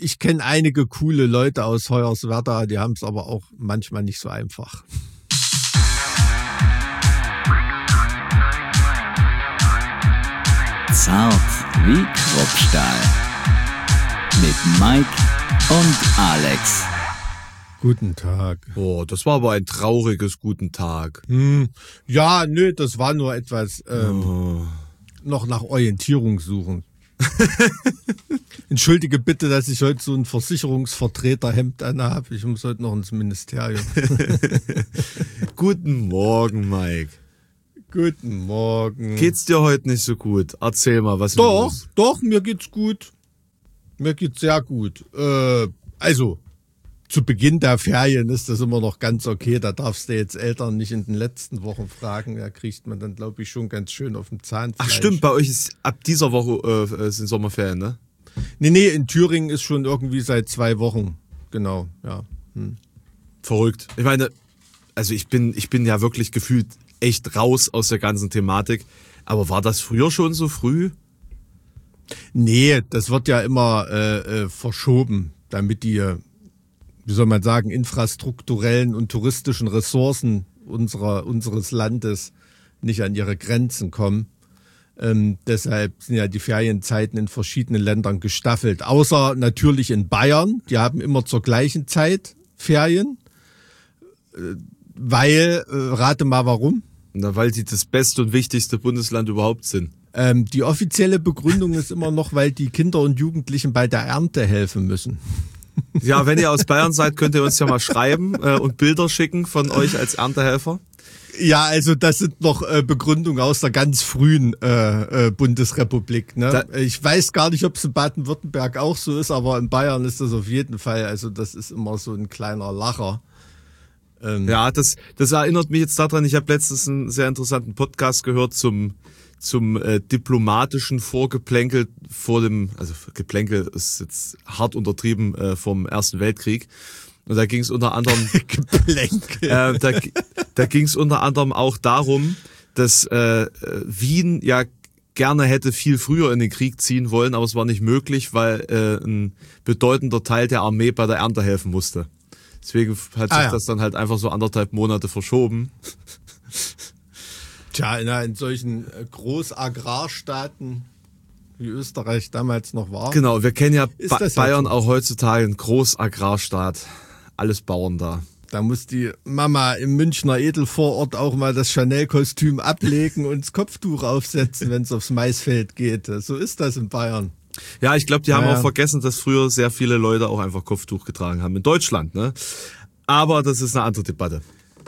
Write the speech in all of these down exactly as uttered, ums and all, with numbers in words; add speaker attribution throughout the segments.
Speaker 1: ich kenne einige coole Leute aus Hoyerswerda, die haben es aber auch manchmal nicht so einfach.
Speaker 2: Zart wie Kruppstahl. Mit Mike und Alex.
Speaker 1: Guten Tag.
Speaker 3: Oh, das war aber ein trauriges Guten Tag.
Speaker 1: Hm, ja, nö, das war nur etwas ähm,
Speaker 3: Oh.
Speaker 1: noch nach Orientierung suchen. Entschuldige bitte, dass ich heute so ein Versicherungsvertreterhemd anhabe. Ich muss heute noch ins Ministerium.
Speaker 3: Guten Morgen, Mike.
Speaker 1: Guten Morgen.
Speaker 3: Geht's dir heute nicht so gut? Erzähl mal, was ist
Speaker 1: Doch,
Speaker 3: los?
Speaker 1: doch, mir geht's gut. Mir geht's sehr gut. Äh, also, zu Beginn der Ferien ist das immer noch ganz okay. Da darfst du jetzt Eltern nicht in den letzten Wochen fragen. Da kriegt man dann, glaube ich, schon ganz schön auf dem Zahnfleisch.
Speaker 3: Ach stimmt, bei euch ist ab dieser Woche äh, sind Sommerferien, ne?
Speaker 1: Nee, nee, in Thüringen ist schon irgendwie seit zwei Wochen. Genau, ja. Hm.
Speaker 3: Verrückt. Ich meine, also ich bin, ich bin ja wirklich gefühlt echt raus aus der ganzen Thematik. Aber war das früher schon so früh?
Speaker 1: Nee, das wird ja immer äh, äh, verschoben, damit die, wie soll man sagen, infrastrukturellen und touristischen Ressourcen unserer, unseres Landes nicht an ihre Grenzen kommen. Ähm, deshalb sind ja die Ferienzeiten in verschiedenen Ländern gestaffelt. Außer natürlich in Bayern. Die haben immer zur gleichen Zeit Ferien. Äh, weil, äh, rate mal warum.
Speaker 3: Na, weil sie das beste und wichtigste Bundesland überhaupt sind.
Speaker 1: Ähm, die offizielle Begründung ist immer noch, weil die Kinder und Jugendlichen bei der Ernte helfen müssen.
Speaker 3: Ja, wenn ihr aus Bayern seid, könnt ihr uns ja mal schreiben äh, und Bilder schicken von euch als Erntehelfer.
Speaker 1: Ja, also das sind noch äh, Begründungen aus der ganz frühen äh, äh, Bundesrepublik. Ne?
Speaker 3: Da,
Speaker 1: ich weiß gar nicht, ob es in Baden-Württemberg auch so ist, aber in Bayern ist das auf jeden Fall. Also das ist immer so ein kleiner Lacher. Ähm,
Speaker 3: ja, das, das erinnert mich jetzt daran, ich habe letztens einen sehr interessanten Podcast gehört zum zum äh, diplomatischen Vorgeplänkel vor dem, also Geplänkel ist jetzt hart untertrieben, äh, vom Ersten Weltkrieg. Und da ging es unter anderem
Speaker 1: Geplänkel.
Speaker 3: Äh, da da ging es unter anderem auch darum, dass äh, Wien ja gerne hätte viel früher in den Krieg ziehen wollen, aber es war nicht möglich, weil äh, ein bedeutender Teil der Armee bei der Ernte helfen musste. Deswegen hat sich
Speaker 1: ah, ja.
Speaker 3: das dann halt einfach so anderthalb Monate verschoben.
Speaker 1: Tja, in, in solchen Großagrarstaaten, wie Österreich damals noch war.
Speaker 3: Genau, wir kennen ja
Speaker 1: Ist
Speaker 3: ba-
Speaker 1: das ja
Speaker 3: Bayern
Speaker 1: so?
Speaker 3: auch heutzutage ein Großagrarstaat. Alles Bauern da.
Speaker 1: Da muss die Mama im Münchner Edelvorort auch mal das Chanel-Kostüm ablegen und das Kopftuch aufsetzen, wenn es aufs Maisfeld geht. So ist das in Bayern.
Speaker 3: Ja, ich glaube, die haben
Speaker 1: Ja, ja.
Speaker 3: auch vergessen, dass früher sehr viele Leute auch einfach Kopftuch getragen haben. In Deutschland, ne? Aber das ist eine andere Debatte.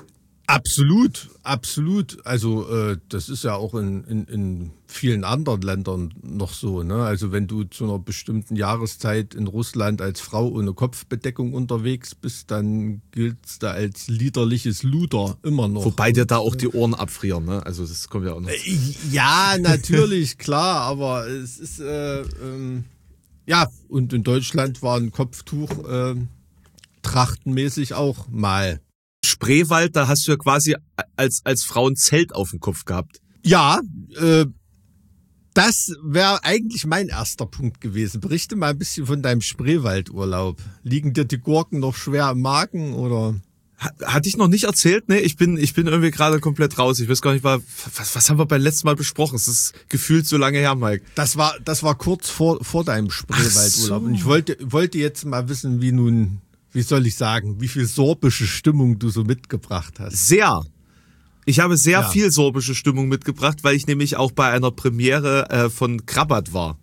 Speaker 1: Absolut, absolut. Also äh, das ist ja auch in, in, in vielen anderen Ländern noch so. Ne? Also wenn du zu einer bestimmten Jahreszeit in Russland als Frau ohne Kopfbedeckung unterwegs bist, dann gilt's da als liederliches Luder immer noch.
Speaker 3: Wobei dir da auch die Ohren abfrieren, ne? Also das kommt ja auch noch.
Speaker 1: Ja, natürlich, klar, aber es ist, äh, ähm, ja, und in Deutschland war ein Kopftuch äh, trachtenmäßig auch mal.
Speaker 3: Spreewald, da hast du ja quasi als, als Frau ein Zelt auf dem Kopf gehabt.
Speaker 1: Ja, äh, das wäre eigentlich mein erster Punkt gewesen. Berichte mal ein bisschen von deinem Spreewaldurlaub. Liegen dir die Gurken noch schwer im Magen oder?
Speaker 3: Hatte ich noch nicht erzählt, ne? Ich bin, ich bin irgendwie gerade komplett raus. Ich weiß gar nicht, was, was haben wir beim letzten Mal besprochen? Es ist gefühlt so lange her, Mike.
Speaker 1: Das war, das war kurz vor, vor deinem Spreewaldurlaub.
Speaker 3: So.
Speaker 1: Und ich wollte, wollte jetzt mal wissen, wie nun, wie soll ich sagen, wie viel sorbische Stimmung du so mitgebracht hast.
Speaker 3: Sehr. Ich habe sehr
Speaker 1: Ja.
Speaker 3: viel sorbische Stimmung mitgebracht, weil ich nämlich auch bei einer Premiere äh, von Krabat war.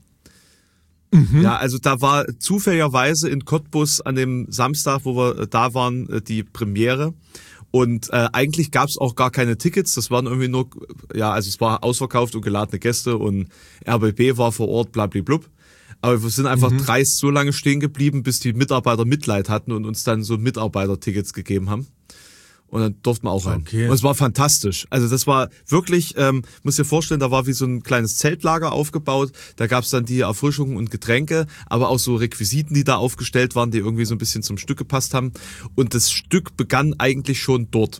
Speaker 3: Mhm. Ja, also da war zufälligerweise in Cottbus an dem Samstag, wo wir äh, da waren, äh, die Premiere. Und äh, eigentlich gab es auch gar keine Tickets. Das waren irgendwie nur, ja, also es war ausverkauft und geladene Gäste und R B B war vor Ort, blablablub. Aber wir sind einfach mhm. dreist so lange stehen geblieben, bis die Mitarbeiter Mitleid hatten und uns dann so Mitarbeitertickets gegeben haben. Und dann durften wir auch rein.
Speaker 1: Okay.
Speaker 3: Und es war fantastisch. Also das war wirklich, ähm, muss dir vorstellen, da war wie so ein kleines Zeltlager aufgebaut. Da gab's dann die Erfrischungen und Getränke, aber auch so Requisiten, die da aufgestellt waren, die irgendwie so ein bisschen zum Stück gepasst haben. Und das Stück begann eigentlich schon dort.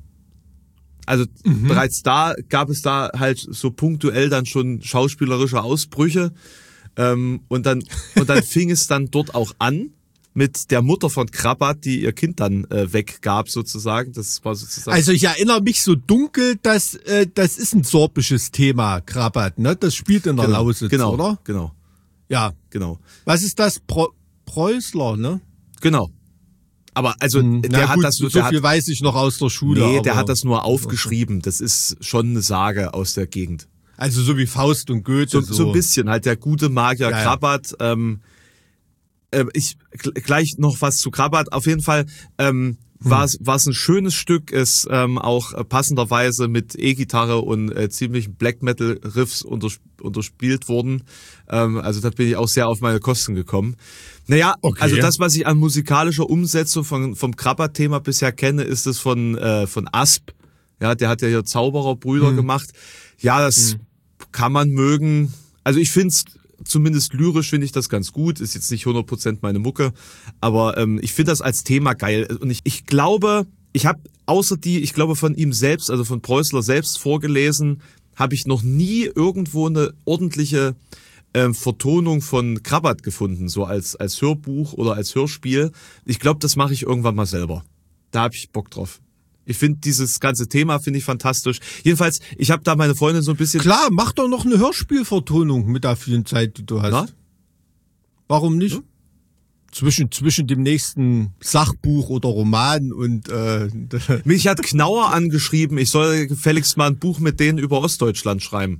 Speaker 3: Also mhm. bereits da gab es da halt so punktuell dann schon schauspielerische Ausbrüche. Ähm, und dann und dann fing es dann dort auch an mit der Mutter von Krabat, die ihr Kind dann äh, weggab sozusagen. Das war sozusagen.
Speaker 1: Also ich erinnere mich so dunkel, dass äh, das ist ein sorbisches Thema, Krabat, ne? Das spielt in der
Speaker 3: genau,
Speaker 1: Lausitz,
Speaker 3: genau,
Speaker 1: oder?
Speaker 3: Genau.
Speaker 1: Ja,
Speaker 3: genau.
Speaker 1: Was ist das? Pro Preußler, ne?
Speaker 3: Genau. Aber also
Speaker 1: Hm,
Speaker 3: der
Speaker 1: na
Speaker 3: hat
Speaker 1: gut,
Speaker 3: das
Speaker 1: so
Speaker 3: der
Speaker 1: viel
Speaker 3: hat,
Speaker 1: weiß ich noch aus der Schule.
Speaker 3: Nee, der
Speaker 1: aber,
Speaker 3: hat das nur aufgeschrieben. Das ist schon eine Sage aus der Gegend.
Speaker 1: Also so wie Faust und Goethe.
Speaker 3: So,
Speaker 1: So,
Speaker 3: so ein bisschen halt der gute Magier
Speaker 1: Ja, ja.
Speaker 3: Krabat. Ähm, äh, ich gl- gleich noch was zu Krabat. Auf jeden Fall ähm, war es war es ein schönes Stück, ist ähm, auch äh, passenderweise mit E-Gitarre und äh, ziemlichen Black Metal Riffs untersp unterspielt worden. Ähm, also da bin ich auch sehr auf meine Kosten gekommen. Naja,
Speaker 1: Okay.
Speaker 3: also das, was ich an musikalischer Umsetzung von, vom Krabat-Thema bisher kenne, ist es von äh, von Asp. Ja, der hat ja hier Zaubererbrüder
Speaker 1: Hm.
Speaker 3: gemacht. Ja, das kann man mögen. Also ich finde es zumindest lyrisch finde ich das ganz gut. Ist jetzt nicht hundert Prozent meine Mucke, aber ähm, ich finde das als Thema geil. Und ich, ich glaube, ich habe außer die, ich glaube von ihm selbst, also von Preußler selbst vorgelesen, habe ich noch nie irgendwo eine ordentliche ähm, Vertonung von Krabat gefunden, so als als Hörbuch oder als Hörspiel. Ich glaube, das mache ich irgendwann mal selber. Da habe ich Bock drauf. Ich finde dieses ganze Thema finde ich fantastisch. Jedenfalls, ich habe da meine Freundin so ein bisschen.
Speaker 1: Klar, mach doch noch eine Hörspielvertonung mit der vielen Zeit, die du hast.
Speaker 3: Na?
Speaker 1: Warum nicht? Zwischen, zwischen dem nächsten Sachbuch oder Roman und äh,
Speaker 3: Mich hat Knauer angeschrieben, ich soll gefälligst mal ein Buch mit denen über Ostdeutschland schreiben.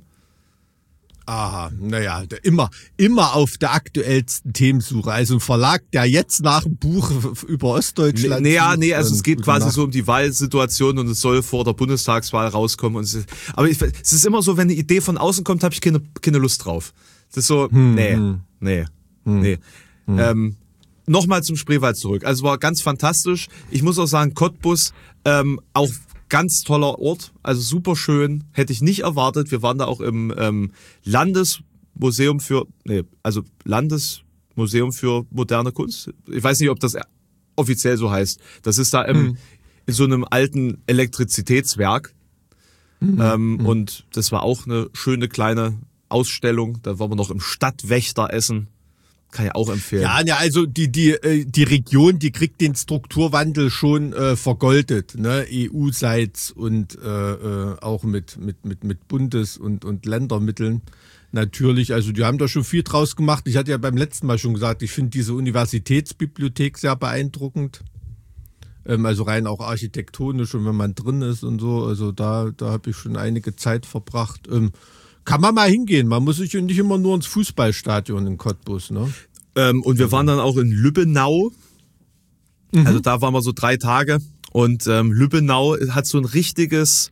Speaker 1: aha, naja, der- immer, immer auf der aktuellsten Themensuche. Also ein Verlag, der jetzt nach einem Buch f- über Ostdeutschland.
Speaker 3: Nee, ja,
Speaker 1: sucht,
Speaker 3: nee, also
Speaker 1: dann
Speaker 3: es geht
Speaker 1: gute
Speaker 3: quasi
Speaker 1: Nacht.
Speaker 3: so um die Wahlsituation und es soll vor der Bundestagswahl rauskommen. Und es ist, aber ich, es ist immer so, wenn eine Idee von außen kommt, habe ich keine, keine Lust drauf. Das ist so, nee, nee, nee. Ähm, Nochmal zum Spreewald zurück. Also es war ganz fantastisch. Ich muss auch sagen, Cottbus, ähm, auch ganz toller Ort, also super schön, hätte ich nicht erwartet. Wir waren da auch im ähm, Landesmuseum für, nee, also Landesmuseum für moderne Kunst. Ich weiß nicht, ob das offiziell so heißt. Das ist da im, in so einem alten Elektrizitätswerk. Ähm, und das war auch eine schöne kleine Ausstellung. Da waren wir noch im Stadtwächter essen. Kann ich auch empfehlen.
Speaker 1: Ja, ja, also die die äh, die Region, die kriegt den Strukturwandel schon äh, vergoldet, ne, E U-seits und äh, äh, auch mit mit mit mit Bundes- und und Ländermitteln natürlich. Also die haben da schon viel draus gemacht. Ich hatte ja beim letzten Mal schon gesagt, ich finde diese Universitätsbibliothek sehr beeindruckend. Ähm, also rein auch architektonisch und wenn man drin ist und so. Also da da habe ich schon einige Zeit verbracht. Ähm, Kann man mal hingehen. Man muss sich nicht immer nur ins Fußballstadion in Cottbus, ne?
Speaker 3: Ähm, und wir waren dann auch in Lübbenau. Also da waren wir so drei Tage. Und ähm, Lübbenau hat so ein richtiges,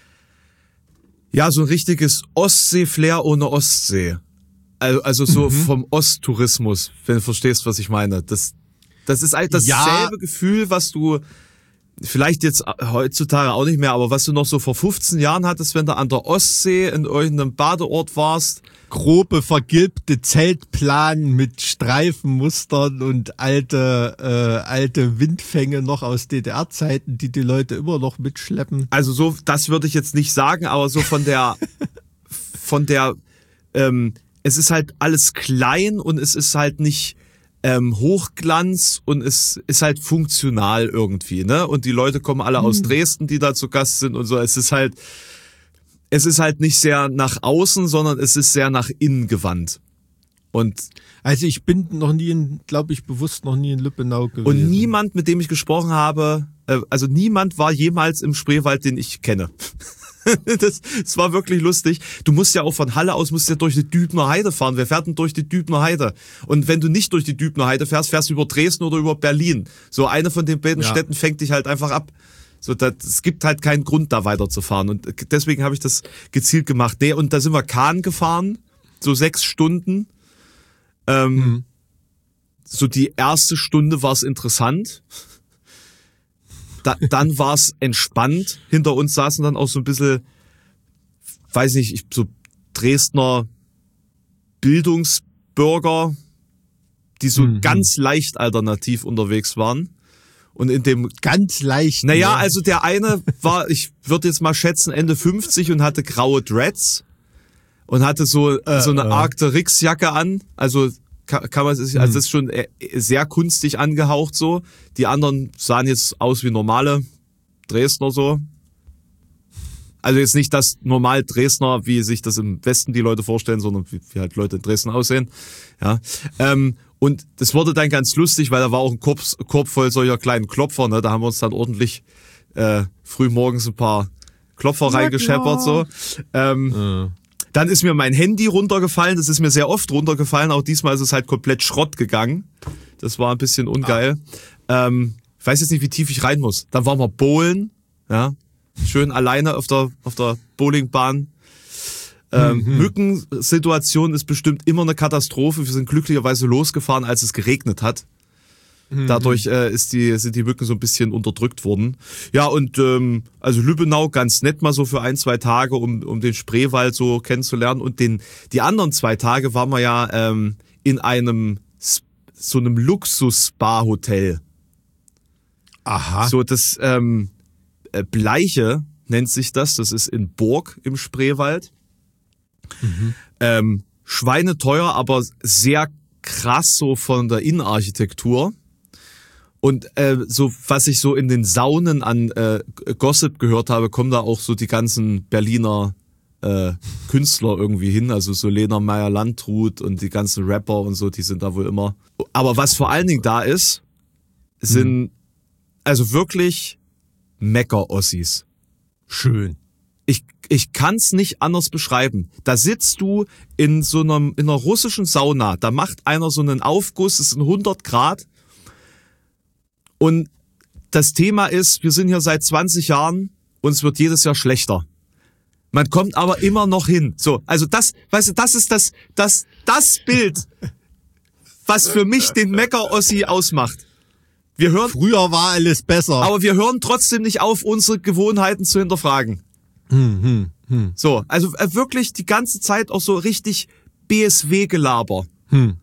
Speaker 3: ja, so ein richtiges Ostsee-Flair ohne Ostsee. Also, also so vom Osttourismus, wenn du verstehst, was ich meine. Das, das ist halt dasselbe
Speaker 1: Ja.
Speaker 3: Gefühl, was du vielleicht jetzt heutzutage auch nicht mehr, aber was du noch so vor fünfzehn Jahren hattest, wenn du an der Ostsee in irgendeinem Badeort warst.
Speaker 1: Grobe, vergilbte Zeltplanen mit Streifenmustern und alte, äh, alte Windfänge noch aus D D R-Zeiten, die die Leute immer noch mitschleppen.
Speaker 3: Also so, das würde ich jetzt nicht sagen, aber so von der, von der, ähm, es ist halt alles klein und es ist halt nicht ähm, Hochglanz und es ist halt funktional irgendwie, ne? Und die Leute kommen alle aus Dresden, die da zu Gast sind und so. Es ist halt, es ist halt nicht sehr nach außen, sondern es ist sehr nach innen gewandt. Und
Speaker 1: Also ich bin noch nie, in, glaube ich, bewusst noch nie in Lübbenau gewesen.
Speaker 3: Und niemand, mit dem ich gesprochen habe, äh, also niemand war jemals im Spreewald, den ich kenne. das, das war wirklich lustig. Du musst ja auch von Halle aus, musst ja durch die Dübner Heide fahren. Wer fährt denn durch die Dübner Heide? Und wenn du nicht durch die Dübner Heide fährst, fährst du über Dresden oder über Berlin. So eine von den beiden
Speaker 1: Ja.
Speaker 3: Städten fängt dich halt einfach ab. So, das, es gibt halt keinen Grund, da weiterzufahren. Und deswegen habe ich das gezielt gemacht. Nee, und da sind wir Kahn gefahren, so sechs Stunden. Ähm,
Speaker 1: Mhm.
Speaker 3: So die erste Stunde war es interessant. Da, dann war es entspannt. Hinter uns saßen dann auch so ein bisschen, weiß nicht, ich- so Dresdner Bildungsbürger, die so
Speaker 1: Mhm.
Speaker 3: ganz leicht alternativ unterwegs waren. Und in dem
Speaker 1: Ganz leicht.
Speaker 3: naja,
Speaker 1: ne?
Speaker 3: also der eine war, ich würde jetzt mal schätzen, Ende fünfzig und hatte graue Dreads. und hatte so,
Speaker 1: äh,
Speaker 3: so eine
Speaker 1: äh.
Speaker 3: Arcteryx-Jacke an. Also kann, kann man sich, also das ist schon sehr kunstig angehaucht so. Die anderen sahen jetzt aus wie normale Dresdner so. Also jetzt nicht das normal Dresdner, wie sich das im Westen die Leute vorstellen, sondern wie, wie halt Leute in Dresden aussehen. Ja. Ähm, und das wurde dann ganz lustig, weil da war auch ein Korb, Korb voll solcher kleinen Klopfer. Ne? Da haben wir uns dann ordentlich äh, früh morgens ein paar Klopfer reingescheppert. So. Ähm, ja. Dann ist mir mein Handy runtergefallen. Das ist mir sehr oft runtergefallen. Auch diesmal ist es halt komplett Schrott gegangen. Das war ein bisschen ungeil. Ah. Ähm, ich weiß jetzt nicht, wie tief ich rein muss. Dann waren wir bowlen. Ja. Schön alleine auf der auf der Bowlingbahn. Ähm, mhm. Mückensituation ist bestimmt immer eine Katastrophe. Wir sind glücklicherweise losgefahren, als es geregnet hat. Mhm. Dadurch äh, ist die sind die Mücken so ein bisschen unterdrückt worden. Ja, und ähm, also Lübbenau ganz nett mal so für ein, zwei Tage, um um den Spreewald so kennenzulernen. Und den die anderen zwei Tage waren wir ja ähm, in einem so einem Luxus-Spa-Hotel.
Speaker 1: Aha.
Speaker 3: So das ähm, Bleiche nennt sich das. Das ist in Burg im Spreewald. Mhm. Ähm, schweineteuer, aber sehr krass so von der Innenarchitektur. Und äh, so was ich so in den Saunen an äh, Gossip gehört habe, kommen da auch so die ganzen Berliner äh, Künstler irgendwie hin. Also so Lena Meyer-Landrut und die ganzen Rapper und so, die sind da wohl immer. Aber was vor allen Dingen da ist, sind mhm. also wirklich Mecker-Ossis.
Speaker 1: Schön.
Speaker 3: Ich, ich kann's nicht anders beschreiben. Da sitzt du in so einem, in einer russischen Sauna. Da macht einer so einen Aufguss, es sind hundert Grad. Und das Thema ist, wir sind hier seit zwanzig Jahren und es wird jedes Jahr schlechter. Man kommt aber immer noch hin. So, also das, weißt du, das ist das, das, das Bild, was für mich den Mecker-Ossi ausmacht. Wir hören,
Speaker 1: Früher war alles besser.
Speaker 3: aber wir hören trotzdem nicht auf, unsere Gewohnheiten zu hinterfragen.
Speaker 1: Hm, hm, hm.
Speaker 3: So, also äh, wirklich die ganze Zeit auch so richtig B S W-Gelaber.
Speaker 1: Hm.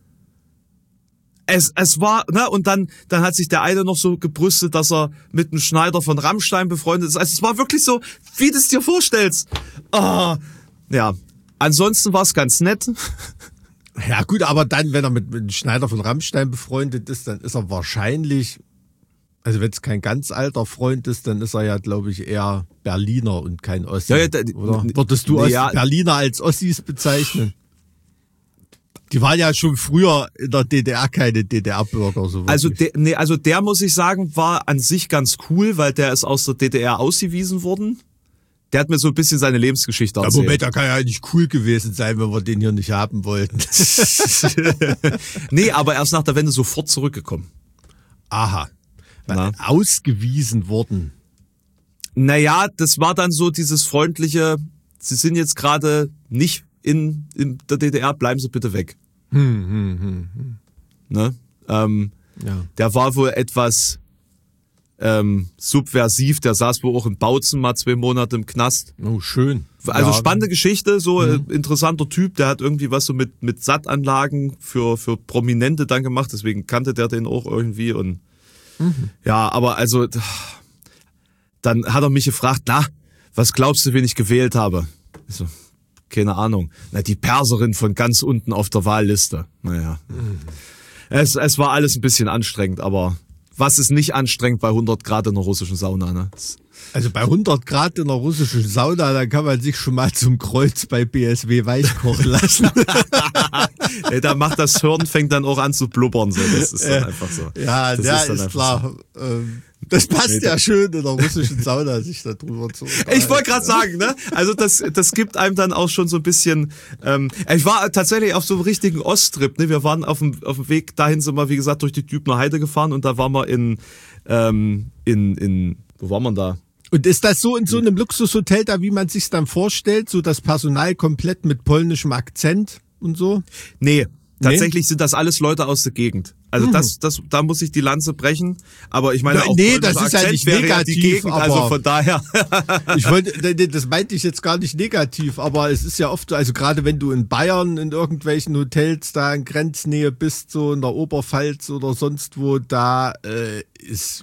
Speaker 3: Es, es war, ne, und dann, dann hat sich der eine noch so gebrüstet, dass er mit einem Schneider von Rammstein befreundet ist. Also es war wirklich so, wie du es dir vorstellst. Ah, ja. Ansonsten war es ganz nett.
Speaker 1: Ja gut, aber dann, wenn er mit, mit Schneider von Rammstein befreundet ist, dann ist er wahrscheinlich, also wenn es kein ganz alter Freund ist, dann ist er ja, glaube ich, eher Berliner und kein Ossi.
Speaker 3: Ja, ja, da,
Speaker 1: oder würdest du
Speaker 3: ja,
Speaker 1: Ossi, Berliner als Ossis bezeichnen? Die waren ja schon früher in der D D R keine D D R-Bürger. So
Speaker 3: also, der, nee, also der, muss ich sagen, war an sich ganz cool, weil der ist aus der D D R ausgewiesen worden. Der hat mir so ein bisschen seine Lebensgeschichte erzählt.
Speaker 1: Ja, Moment, der kann ja nicht cool gewesen sein, wenn wir den hier nicht haben wollten.
Speaker 3: Nee, aber erst nach der Wende sofort zurückgekommen.
Speaker 1: Aha. Na? Ausgewiesen worden.
Speaker 3: Naja, das war dann so dieses freundliche, Sie sind jetzt gerade nicht in, in der D D R, bleiben Sie bitte weg.
Speaker 1: Hm, hm, hm, hm.
Speaker 3: Ne? Ähm,
Speaker 1: ja.
Speaker 3: Der war wohl etwas ähm, subversiv, der saß wohl auch in Bautzen mal zwei Monate im Knast.
Speaker 1: Oh, schön.
Speaker 3: Also
Speaker 1: ja.
Speaker 3: spannende Geschichte, so
Speaker 1: mhm.
Speaker 3: äh, interessanter Typ, der hat irgendwie was so mit mit Sattanlagen für für Prominente dann gemacht, deswegen kannte der den auch irgendwie und mhm. ja, aber also dann hat er mich gefragt, na, was glaubst du, wen ich gewählt habe? Ich so, keine Ahnung. Na, die Perserin von ganz unten auf der Wahlliste. Naja. Mhm. Es, es war alles ein bisschen anstrengend, aber was ist nicht anstrengend bei hundert Grad in der russischen Sauna, ne?
Speaker 1: Also bei hundert Grad in der russischen Sauna, da kann man sich schon mal zum Kreuz bei B S W weich kochen lassen.
Speaker 3: Ja, da macht das Hirn, fängt dann auch an zu blubbern. So. Das ist dann einfach so.
Speaker 1: Ja,
Speaker 3: das
Speaker 1: ja,
Speaker 3: ist,
Speaker 1: ist klar. So. Ähm, das passt nee, ja schön in der russischen Sauna, sich da drüber zu unterhalten.
Speaker 3: Ich wollte gerade sagen, ne? Also das, das gibt einem dann auch schon so ein bisschen. Ähm, ich war tatsächlich auf so einem richtigen Osttrip. Ne? Wir waren auf dem, auf dem Weg dahin, sind wir wie gesagt durch die Dübner Heide gefahren und da waren wir in ähm, in in wo war man da?
Speaker 1: Und ist das so in so einem Luxushotel da, wie man sich's dann vorstellt, so das Personal komplett mit polnischem Akzent und so?
Speaker 3: Nee, tatsächlich nee? sind das alles Leute aus der Gegend. Also hm. das, das, da muss ich die Lanze brechen. Aber ich meine,
Speaker 1: Na,
Speaker 3: auch
Speaker 1: nee, das ist
Speaker 3: Akzent
Speaker 1: ja nicht
Speaker 3: wäre
Speaker 1: negativ,
Speaker 3: ja die Gegend,
Speaker 1: aber
Speaker 3: also von daher.
Speaker 1: Ich wollte, das meinte ich jetzt gar nicht negativ, aber es ist ja oft so, also gerade wenn du in Bayern in irgendwelchen Hotels da in Grenznähe bist, so in der Oberpfalz oder sonst wo, da äh, ist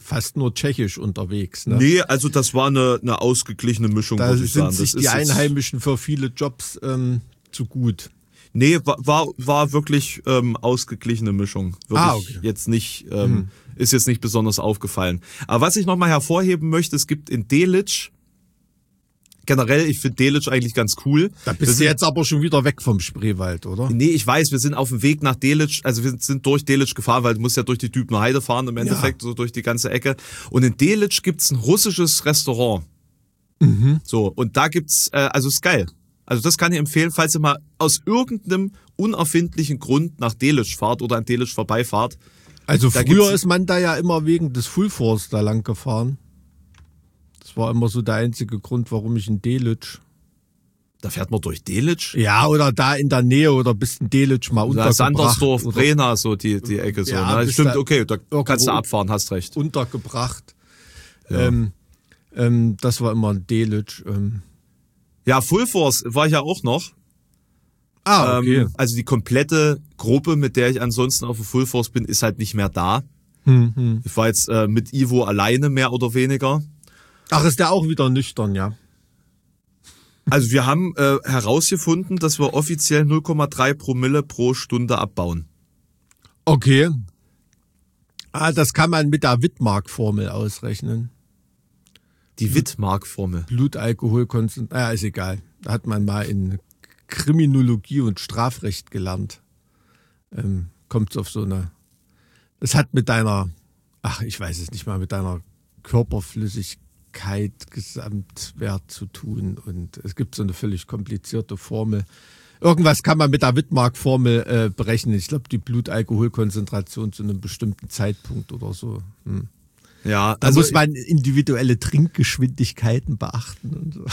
Speaker 1: fast nur tschechisch unterwegs. Ne?
Speaker 3: Nee, also das war eine, eine ausgeglichene Mischung,
Speaker 1: Da
Speaker 3: würde ich
Speaker 1: sind
Speaker 3: sagen.
Speaker 1: sich
Speaker 3: Das
Speaker 1: die
Speaker 3: ist jetzt-
Speaker 1: Einheimischen für viele Jobs ähm, zu gut.
Speaker 3: Nee, war, war, war wirklich ähm, ausgeglichene Mischung. Wirklich
Speaker 1: Ah, okay.
Speaker 3: jetzt nicht, ähm, ist jetzt nicht besonders aufgefallen. Aber was ich nochmal hervorheben möchte, es gibt in Delitzsch, generell, ich finde Delitzsch eigentlich ganz cool.
Speaker 1: Da
Speaker 3: Wir
Speaker 1: bist du
Speaker 3: sind-
Speaker 1: jetzt aber schon wieder weg vom Spreewald, oder?
Speaker 3: Nee, ich weiß, wir sind auf dem Weg nach Delitzsch, also wir sind durch Delitzsch gefahren, weil du musst ja durch die Dübner Heide fahren im Endeffekt, so durch die ganze Ecke. Und in Delitzsch gibt's ein russisches Restaurant. So, und da gibt's, äh, also ist geil. Also das kann ich empfehlen, falls ihr mal aus irgendeinem unerfindlichen Grund nach Delitzsch fahrt oder an Delitzsch vorbeifahrt.
Speaker 1: Also
Speaker 3: Da
Speaker 1: früher
Speaker 3: gibt's-
Speaker 1: ist man da ja immer wegen des Full Force da lang gefahren. Das war immer so der einzige Grund, warum ich in Delitzsch.
Speaker 3: Da fährt man durch Delitzsch.
Speaker 1: Ja, oder da in der Nähe oder bis in Delitzsch mal
Speaker 3: Da
Speaker 1: untergebracht.
Speaker 3: Sandersdorf,
Speaker 1: oder
Speaker 3: Brena, so die, die Ecke so.
Speaker 1: Ja,
Speaker 3: Ne?
Speaker 1: bis
Speaker 3: Stimmt,
Speaker 1: da
Speaker 3: okay, da kannst du
Speaker 1: irgendwo-
Speaker 3: abfahren, hast recht.
Speaker 1: untergebracht. Ähm, ähm, das war immer ein Delitzsch. Ähm.
Speaker 3: Ja, Full Force war ich ja auch noch.
Speaker 1: Ah, okay.
Speaker 3: Ähm, also die komplette Gruppe, mit der ich ansonsten auf dem Full Force bin, ist halt nicht mehr da.
Speaker 1: Hm, hm.
Speaker 3: Ich war jetzt äh, mit Ivo alleine, mehr oder weniger.
Speaker 1: Ach, ist der auch wieder nüchtern, ja.
Speaker 3: Also wir haben äh, herausgefunden, dass wir offiziell null Komma drei Promille pro Stunde abbauen.
Speaker 1: Okay. Ah, das kann man mit der Wittmark-Formel ausrechnen.
Speaker 3: Die Wittmark-Formel.
Speaker 1: Blutalkoholkonzentration. Ja, ist egal. Da hat man mal in Kriminologie und Strafrecht gelernt. Ähm, Kommt auf so eine. Das hat mit deiner, ach, ich weiß es nicht mal, mit deiner Körperflüssigkeit, Gesamtwert zu tun. Und es gibt so eine völlig komplizierte Formel. Irgendwas kann man mit der Wittmark-Formel äh, berechnen. Ich glaube, die Blutalkoholkonzentration zu einem bestimmten Zeitpunkt oder so. Hm.
Speaker 3: Ja,
Speaker 1: Da
Speaker 3: also
Speaker 1: muss man individuelle Trinkgeschwindigkeiten beachten und so.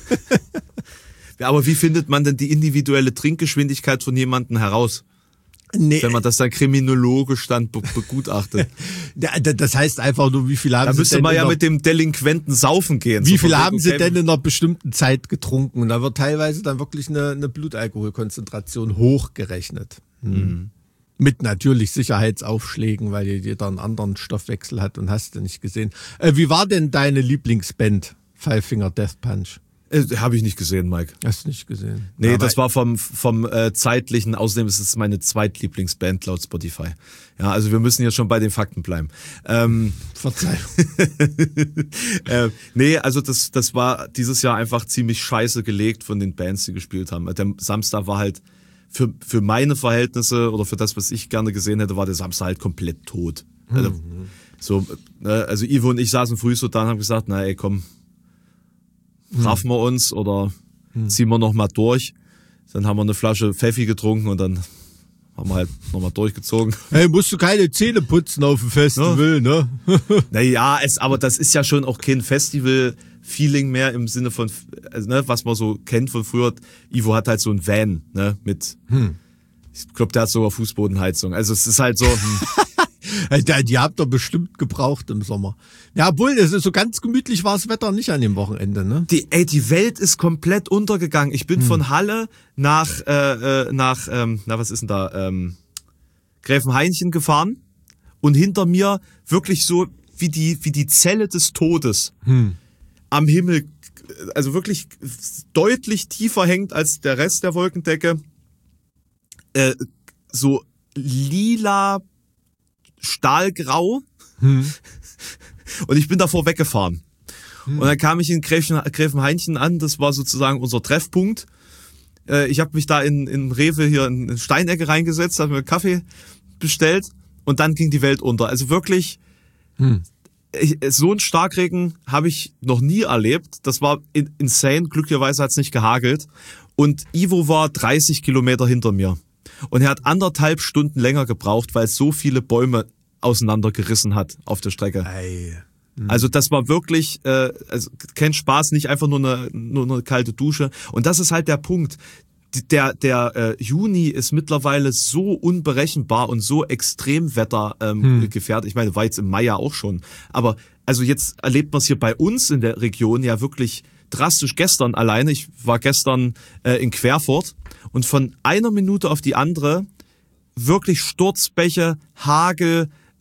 Speaker 3: aber wie findet man denn die individuelle Trinkgeschwindigkeit von jemandem heraus,
Speaker 1: Nee,
Speaker 3: wenn man das dann kriminologisch dann be begutachtet?
Speaker 1: da- da- das heißt einfach nur, wie viel haben
Speaker 3: Da
Speaker 1: sie
Speaker 3: müsste
Speaker 1: denn
Speaker 3: man
Speaker 1: in
Speaker 3: ja
Speaker 1: einer,
Speaker 3: mit dem Delinquenten saufen gehen.
Speaker 1: wie
Speaker 3: So
Speaker 1: viel
Speaker 3: von
Speaker 1: haben
Speaker 3: wegen,
Speaker 1: sie
Speaker 3: okay,
Speaker 1: denn in einer bestimmten Zeit getrunken? Und da wird teilweise dann wirklich eine, eine Blutalkoholkonzentration hochgerechnet. Hm. Mit natürlich Sicherheitsaufschlägen, weil jeder einen anderen Stoffwechsel hat und hast du nicht gesehen. Äh, wie war denn deine Lieblingsband? Five Finger Death Punch.
Speaker 3: Äh, Habe ich nicht gesehen, Mike.
Speaker 1: Hast du nicht gesehen?
Speaker 3: Nee,
Speaker 1: Aber
Speaker 3: das war vom, vom äh, zeitlichen, außerdem ist es meine zweitlieblingsband laut Spotify. Ja, also wir müssen jetzt schon bei den Fakten bleiben. Ähm,
Speaker 1: Verzeihung.
Speaker 3: äh, nee, also das, das war dieses Jahr einfach ziemlich scheiße gelegt von den Bands, die gespielt haben. Der Samstag war halt für, für meine Verhältnisse oder für das, was ich gerne gesehen hätte, war der Samstag halt komplett tot. Also, so, ne, also Ivo und ich saßen früh so da und haben gesagt, na ey, komm, raffen wir uns oder ziehen wir noch mal durch. Dann haben wir eine Flasche Pfeffi getrunken und dann haben wir halt noch mal durchgezogen.
Speaker 1: Hey, musst du keine Zähne putzen auf dem Festival, ne?
Speaker 3: Naja, es, aber das ist ja schon auch kein Festival-Feeling mehr im Sinne von, also, ne, was man so kennt von früher. Ivo hat halt so ein Van, ne, mit, ich glaube, der hat sogar Fußbodenheizung. Also es ist halt so, hm,
Speaker 1: Die, die habt ihr bestimmt gebraucht im Sommer. Ja, obwohl, es ist so ganz gemütlich war das Wetter nicht an dem Wochenende, ne?
Speaker 3: die, ey, die Welt ist komplett untergegangen. Ich bin von Halle nach, äh, äh, nach, ähm, na, was ist denn da, ähm, Gräfenhainchen gefahren und hinter mir wirklich so wie die, wie die Zelle des Todes am Himmel, also wirklich deutlich tiefer hängt als der Rest der Wolkendecke, äh, so lila, stahlgrau und ich bin davor weggefahren. Und dann kam ich in Gräfen, Gräfenhainchen an, das war sozusagen unser Treffpunkt. Äh, ich habe mich da in, in Rewe hier in eine Steinecke reingesetzt, habe mir Kaffee bestellt und dann ging die Welt unter. Also wirklich, ich, so einen Starkregen habe ich noch nie erlebt. Das war in, insane. Glücklicherweise hat es nicht gehagelt. Und Ivo war dreißig Kilometer hinter mir. Und er hat anderthalb Stunden länger gebraucht, weil es so viele Bäume auseinandergerissen hat auf der Strecke.
Speaker 1: Ei.
Speaker 3: Also das war wirklich äh, also kein Spaß, nicht einfach nur eine, nur eine kalte Dusche. Und das ist halt der Punkt. Der, der äh, Juni ist mittlerweile so unberechenbar und so Extremwetter ähm, hm. gefährdet. Ich meine, war jetzt im Mai ja auch schon. Aber also jetzt erlebt man es hier bei uns in der Region ja wirklich drastisch. Gestern alleine, ich war gestern äh, in Querfurt und von einer Minute auf die andere wirklich Sturzbäche, Hagel,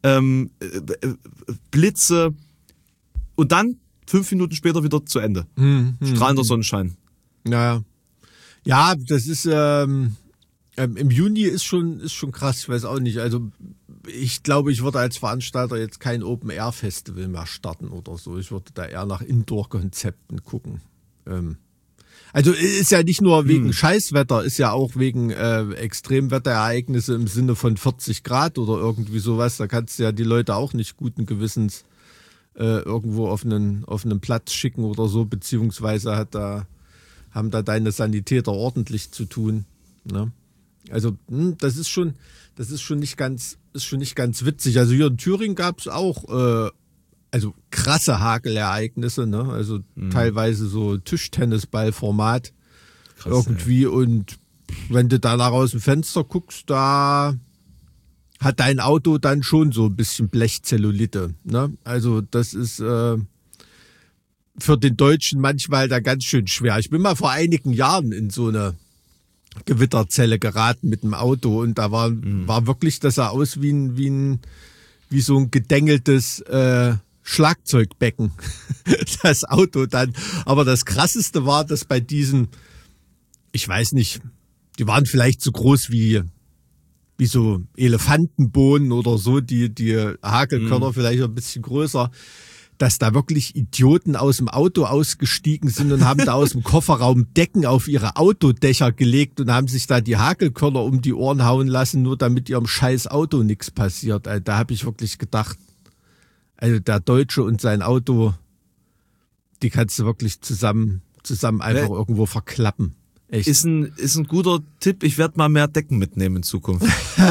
Speaker 3: ähm, äh, Blitze und dann fünf Minuten später wieder zu Ende.
Speaker 1: Hm, hm,
Speaker 3: Strahlender
Speaker 1: hm.
Speaker 3: Sonnenschein.
Speaker 1: Naja. Ja, das ist ähm, ähm, im Juni ist schon ist schon krass. Ich weiß auch nicht. Also ich glaube, ich würde als Veranstalter jetzt kein Open-Air-Festival mehr starten oder so. Ich würde da eher nach Indoor-Konzepten gucken. Ähm, also ist ja nicht nur wegen hm. Scheißwetter, ist ja auch wegen äh, Extremwetterereignisse im Sinne von vierzig Grad oder irgendwie sowas. Da kannst du ja die Leute auch nicht guten Gewissens äh, irgendwo auf einen auf einen Platz schicken oder so, beziehungsweise hat da haben da deine Sanitäter ordentlich zu tun. Ne? Also hm, das ist schon, das ist schon nicht ganz, ist schon nicht ganz witzig. Also hier in Thüringen gab es auch, äh, also krasse Hagelereignisse, ne? Also mhm. teilweise so Tischtennisballformat irgendwie. Ey. Und wenn du da nach aus dem Fenster guckst, da hat dein Auto dann schon so ein bisschen Blechzellulite. Ne? Also das ist äh, für den Deutschen manchmal da ganz schön schwer. Ich bin mal vor einigen Jahren in so eine Gewitterzelle geraten mit dem Auto und da war, mhm. war wirklich, das sah aus wie ein, wie ein, wie so ein gedengeltes äh, Schlagzeugbecken. Das Auto dann. Aber das Krasseste war, dass bei diesen, ich weiß nicht, die waren vielleicht so groß wie, wie so Elefantenbohnen oder so, die, die Hagelkörner mhm. vielleicht ein bisschen größer, dass da wirklich Idioten aus dem Auto ausgestiegen sind und haben da aus dem Kofferraum Decken auf ihre Autodächer gelegt und haben sich da die Hagelkörner um die Ohren hauen lassen, nur damit ihrem scheiß Auto nichts passiert. Also da habe ich wirklich gedacht, also der Deutsche und sein Auto, die kannst du wirklich zusammen, zusammen einfach ja. irgendwo verklappen. Echt.
Speaker 3: Ist ein, ist ein guter Tipp. Ich werde mal mehr Decken mitnehmen in Zukunft.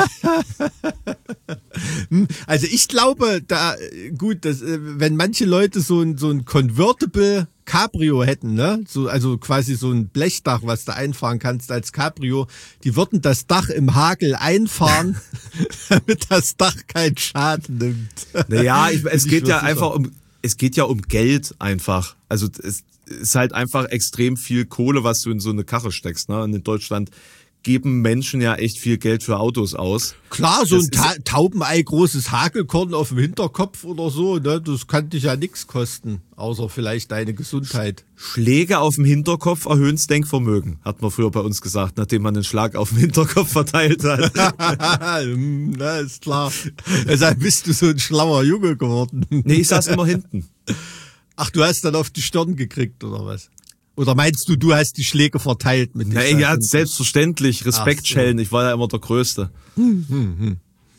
Speaker 1: Also ich glaube, da gut, dass, wenn manche Leute so ein so ein Convertible Cabrio hätten, ne, so also quasi so ein Blechdach, was du einfahren kannst als Cabrio, die würden das Dach im Hagel einfahren, damit das Dach keinen Schaden nimmt.
Speaker 3: Naja, ich, es geht ja einfach um, es geht ja um Geld einfach. Also es ist halt einfach extrem viel Kohle, was du in so eine Karre steckst, ne? Und in Deutschland geben Menschen ja echt viel Geld für Autos aus.
Speaker 1: Klar, so das ein Ta- Taubenei großes Hagelkorn auf dem Hinterkopf oder so, ne, das kann dich ja nichts kosten, außer vielleicht deine Gesundheit.
Speaker 3: Schläge auf dem Hinterkopf erhöhen das Denkvermögen, hat man früher bei uns gesagt, nachdem man einen Schlag auf dem Hinterkopf verteilt hat.
Speaker 1: Na, ist klar. Deshalb bist du so ein schlauer Junge geworden.
Speaker 3: Nee, ich saß immer hinten.
Speaker 1: Ach, du hast dann auf die Stirn gekriegt, oder was? Oder meinst du, du hast die Schläge verteilt mit
Speaker 3: ja, ja, ja, selbstverständlich. Respektschellen. So. Ich war ja immer der Größte. Hm, hm, hm.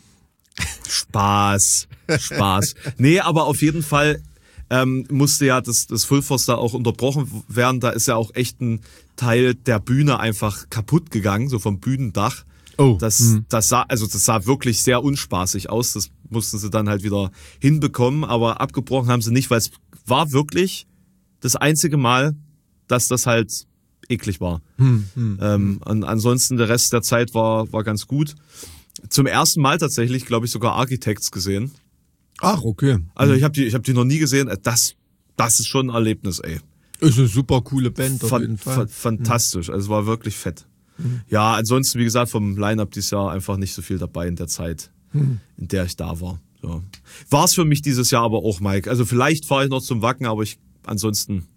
Speaker 3: Spaß. Spaß. Nee, aber auf jeden Fall ähm, musste ja das, das Fulfors da auch unterbrochen werden. Da ist ja auch echt ein Teil der Bühne einfach kaputt gegangen, so vom Bühnendach. Oh. Das, hm. das sah, also das sah wirklich sehr unspaßig aus. Das mussten sie dann halt wieder hinbekommen. Aber abgebrochen haben sie nicht, weil es war wirklich das einzige Mal, dass das halt eklig war. Hm, hm, ähm, und ansonsten der Rest der Zeit war war ganz gut. Zum ersten Mal tatsächlich, glaube ich, sogar Architects gesehen.
Speaker 1: Ach, okay.
Speaker 3: Also ich habe die ich habe die noch nie gesehen. Das das ist schon ein Erlebnis, ey.
Speaker 1: Ist eine super coole Band auf
Speaker 3: Fan,
Speaker 1: jeden Fall.
Speaker 3: Fantastisch. Also es war wirklich fett. Hm. Ja, ansonsten wie gesagt vom Line-Up dieses Jahr einfach nicht so viel dabei in der Zeit, hm. in der ich da war. Ja. War es für mich dieses Jahr aber auch, Mike. Also vielleicht fahre ich noch zum Wacken, aber ich ansonsten.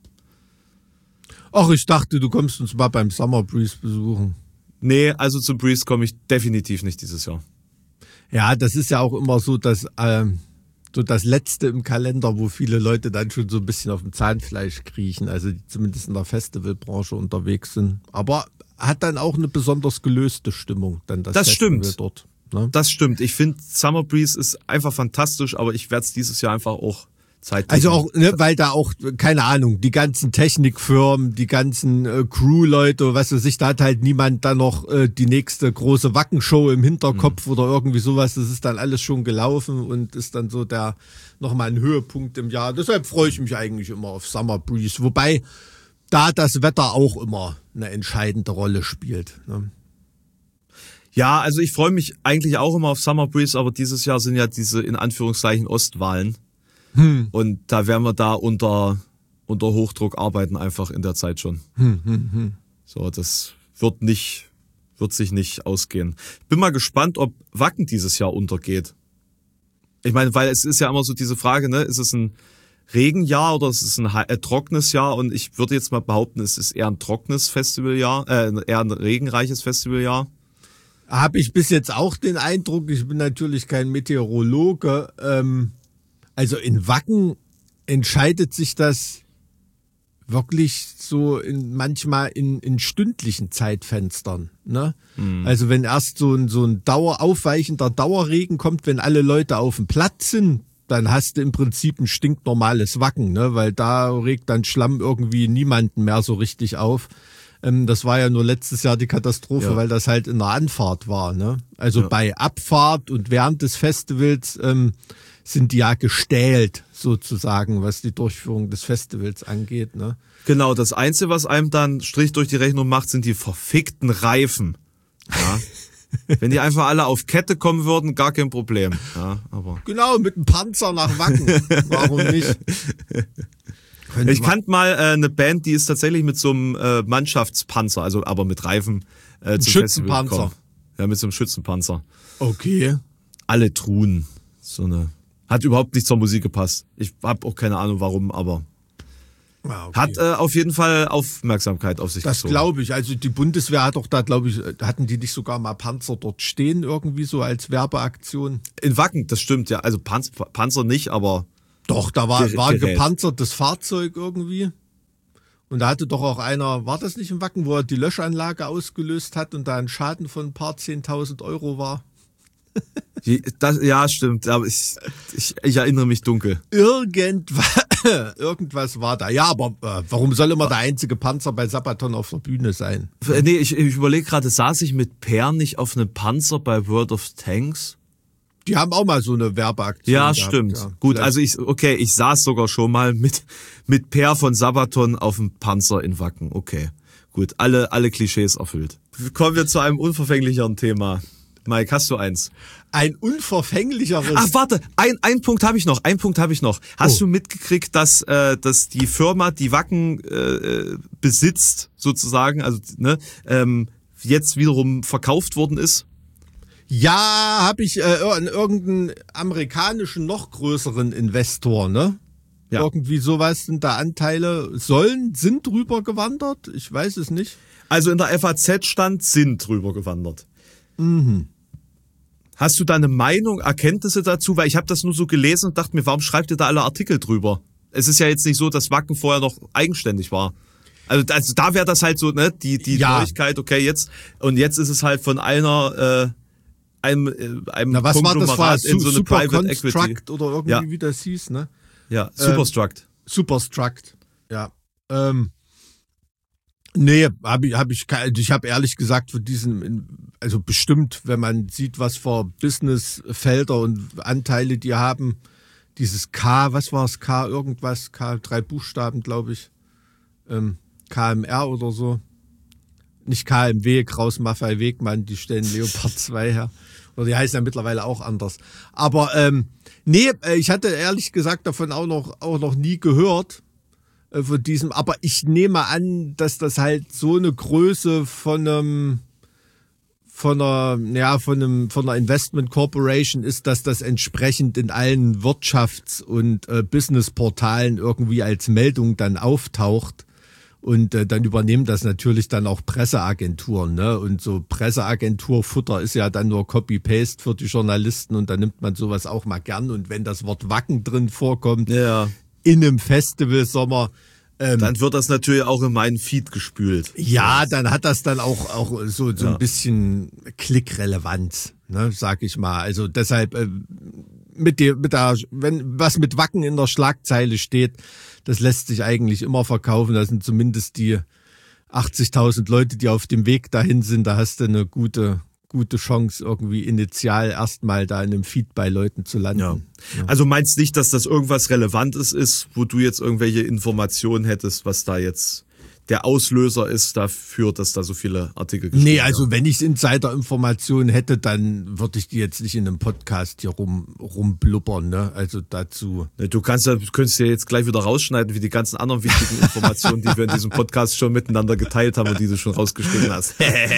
Speaker 1: Ach, ich dachte, du kommst uns mal beim Summer Breeze besuchen.
Speaker 3: Nee, also zum Breeze komme ich definitiv nicht dieses Jahr.
Speaker 1: Ja, das ist ja auch immer so, dass ähm, so das Letzte im Kalender, wo viele Leute dann schon so ein bisschen auf dem Zahnfleisch kriechen, also die zumindest in der Festivalbranche unterwegs sind. Aber hat dann auch eine besonders gelöste Stimmung, dann das,
Speaker 3: das
Speaker 1: Festival
Speaker 3: stimmt.
Speaker 1: dort. Ne?
Speaker 3: Das stimmt. Ich finde Summer Breeze ist einfach fantastisch, aber ich werde es dieses Jahr einfach auch Zeit.
Speaker 1: Also auch, ne, weil da auch, keine Ahnung, die ganzen Technikfirmen, die ganzen äh, Crew-Leute, was weiß ich, da hat halt niemand dann noch äh, die nächste große Wackenshow im Hinterkopf mhm. oder irgendwie sowas. Das ist dann alles schon gelaufen und ist dann so der nochmal ein Höhepunkt im Jahr. Deshalb freue ich mich eigentlich immer auf Summer Breeze. Wobei da das Wetter auch immer eine entscheidende Rolle spielt. Ne?
Speaker 3: Ja, also ich freue mich eigentlich auch immer auf Summer Breeze, aber dieses Jahr sind ja diese in Anführungszeichen Ostwahlen. Hm. Und da werden wir da unter, unter Hochdruck arbeiten, einfach in der Zeit schon. Hm, hm, hm. So, das wird nicht, wird sich nicht ausgehen. Bin mal gespannt, ob Wacken dieses Jahr untergeht. Ich meine, weil es ist ja immer so diese Frage, ne, ist es ein Regenjahr oder ist es ein äh, trockenes Jahr? Und ich würde jetzt mal behaupten, es ist eher ein trockenes Festivaljahr, äh, eher ein regenreiches Festivaljahr.
Speaker 1: Habe ich bis jetzt auch den Eindruck, ich bin natürlich kein Meteorologe, ähm, also in Wacken entscheidet sich das wirklich so in, manchmal in, in stündlichen Zeitfenstern. Ne? Mhm. Also wenn erst so ein, so ein Dauer, aufweichender Dauerregen kommt, wenn alle Leute auf dem Platz sind, dann hast du im Prinzip ein stinknormales Wacken, ne? Weil da regt dann Schlamm irgendwie niemanden mehr so richtig auf. Ähm, das war ja nur letztes Jahr die Katastrophe, ja. weil das halt in der Anfahrt war. Ne? Also ja. bei Abfahrt und während des Festivals ähm, sind die ja gestählt sozusagen, was die Durchführung des Festivals angeht. Ne?
Speaker 3: Genau, das Einzige, was einem dann Strich durch die Rechnung macht, sind die verfickten Reifen. Ja. Wenn die einfach alle auf Kette kommen würden, gar kein Problem. Ja, aber
Speaker 1: genau, mit einem Panzer nach Wacken. Warum nicht?
Speaker 3: Ich kannte mal äh, eine Band, die ist tatsächlich mit so einem äh, Mannschaftspanzer, also aber mit Reifen äh, zum
Speaker 1: Schützenpanzer.
Speaker 3: Festival gekommen. Ja, mit so einem Schützenpanzer.
Speaker 1: Okay.
Speaker 3: Alle Truhen. So eine. Hat überhaupt nicht zur Musik gepasst. Ich habe auch keine Ahnung warum, aber ah, okay. hat äh, auf jeden Fall Aufmerksamkeit auf sich
Speaker 1: das
Speaker 3: gezogen.
Speaker 1: Das glaube ich. Also die Bundeswehr hat doch da, glaube ich, hatten die nicht sogar mal Panzer dort stehen irgendwie so als Werbeaktion?
Speaker 3: In Wacken, das stimmt ja. Also Panzer, Panzer nicht, aber
Speaker 1: doch, da war,
Speaker 3: Gerät.
Speaker 1: war ein gepanzertes Fahrzeug irgendwie. Und da hatte doch auch einer, war das nicht im Wacken, wo er die Löschanlage ausgelöst hat und da ein Schaden von ein paar zehntausend Euro war?
Speaker 3: Das, ja, stimmt. Aber ich, ich, ich erinnere mich dunkel.
Speaker 1: Irgendwas, irgendwas war da. Ja, aber äh, warum soll immer der einzige Panzer bei Sabaton auf der Bühne sein?
Speaker 3: Nee, ich, ich überlege gerade, saß ich mit Per nicht auf einem Panzer bei World of Tanks?
Speaker 1: Die haben auch mal so eine Werbeaktion
Speaker 3: Ja,
Speaker 1: gehabt,
Speaker 3: stimmt.
Speaker 1: Ja.
Speaker 3: Gut, Vielleicht. also ich, okay, ich saß sogar schon mal mit, mit Per von Sabaton auf dem Panzer in Wacken. Okay, gut, alle, alle Klischees erfüllt. Kommen wir zu einem unverfänglicheren Thema. Mike, hast du eins?
Speaker 1: Ein unverfänglicheres...
Speaker 3: Ach, warte, ein, ein Punkt habe ich noch, ein Punkt habe ich noch. Hast oh. du mitgekriegt, dass, äh, dass die Firma, die Wacken äh, besitzt, sozusagen, also ne, ähm, jetzt wiederum verkauft worden ist?
Speaker 1: Ja, habe ich äh, an irgendeinen amerikanischen, noch größeren Investor, ne? Ja. Irgendwie sowas sind da Anteile, sollen, sind drüber gewandert? Ich weiß es nicht.
Speaker 3: Also in der F A Z stand, sind drüber gewandert.
Speaker 1: Mhm.
Speaker 3: Hast du da eine Meinung, Erkenntnisse dazu? Weil ich habe das nur so gelesen und dachte mir, warum schreibt ihr da alle Artikel drüber? Es ist ja jetzt nicht so, dass Wacken vorher noch eigenständig war. Also, also da wäre das halt so, ne, die, die
Speaker 1: ja.
Speaker 3: Neuigkeit, okay, jetzt, und jetzt ist es halt von einer, äh, einem, einem
Speaker 1: Na, was
Speaker 3: Konglomerat
Speaker 1: war das?
Speaker 3: in so eine
Speaker 1: Super
Speaker 3: Private Equity.
Speaker 1: Construct oder irgendwie, ja. wie das hieß, ne?
Speaker 3: Ja, Superstruct.
Speaker 1: Ähm, Superstruct, ja. Ähm, nee, habe ich, hab ich, ich habe ehrlich gesagt für diesen, also bestimmt, wenn man sieht, was für Businessfelder und Anteile die haben, dieses K, was war es, K irgendwas, K, drei Buchstaben, glaube ich, ähm, K M R oder so. Nicht K M W, Kraus Maffei Wegmann, die stellen Leopard zwei her. Oder die heißen ja mittlerweile auch anders. Aber ähm, nee, ich hatte ehrlich gesagt davon auch noch, auch noch nie gehört. Äh, von diesem, aber ich nehme an, dass das halt so eine Größe von einem von einer, ja, von einem, von einer Investment Corporation ist, dass das entsprechend in allen Wirtschafts- und äh, Businessportalen irgendwie als Meldung dann auftaucht. Und äh, dann übernehmen das natürlich dann auch Presseagenturen, ne? Und so Presseagenturfutter ist ja dann nur Copy-Paste für die Journalisten und dann nimmt man sowas auch mal gern. Und wenn das Wort Wacken drin vorkommt,
Speaker 3: ja.
Speaker 1: in einem Festivalsommer, ähm,
Speaker 3: dann wird das natürlich auch in meinen Feed gespült.
Speaker 1: Ja, dann hat das dann auch auch so so
Speaker 3: ja.
Speaker 1: ein bisschen Klickrelevanz, ne, sag ich mal. Also deshalb äh, mit der mit der wenn was mit Wacken in der Schlagzeile steht, das lässt sich eigentlich immer verkaufen. Das sind zumindest die achtzigtausend Leute, die auf dem Weg dahin sind. Da hast du eine gute gute Chance, irgendwie initial erstmal da in einem Feed bei Leuten zu landen.
Speaker 3: Ja. Ja. Also meinst nicht, dass das irgendwas Relevantes ist, wo du jetzt irgendwelche Informationen hättest, was da jetzt der Auslöser ist dafür, dass da so viele Artikel geschrieben werden.
Speaker 1: Nee, also wenn ich Insider-Informationen hätte, dann würde ich die jetzt nicht in einem Podcast hier rum rumblubbern, ne? Also dazu.
Speaker 3: Du kannst ja, du könntest ja jetzt gleich wieder rausschneiden, wie die ganzen anderen wichtigen Informationen, die wir in diesem Podcast schon miteinander geteilt haben und die du schon rausgeschnitten hast.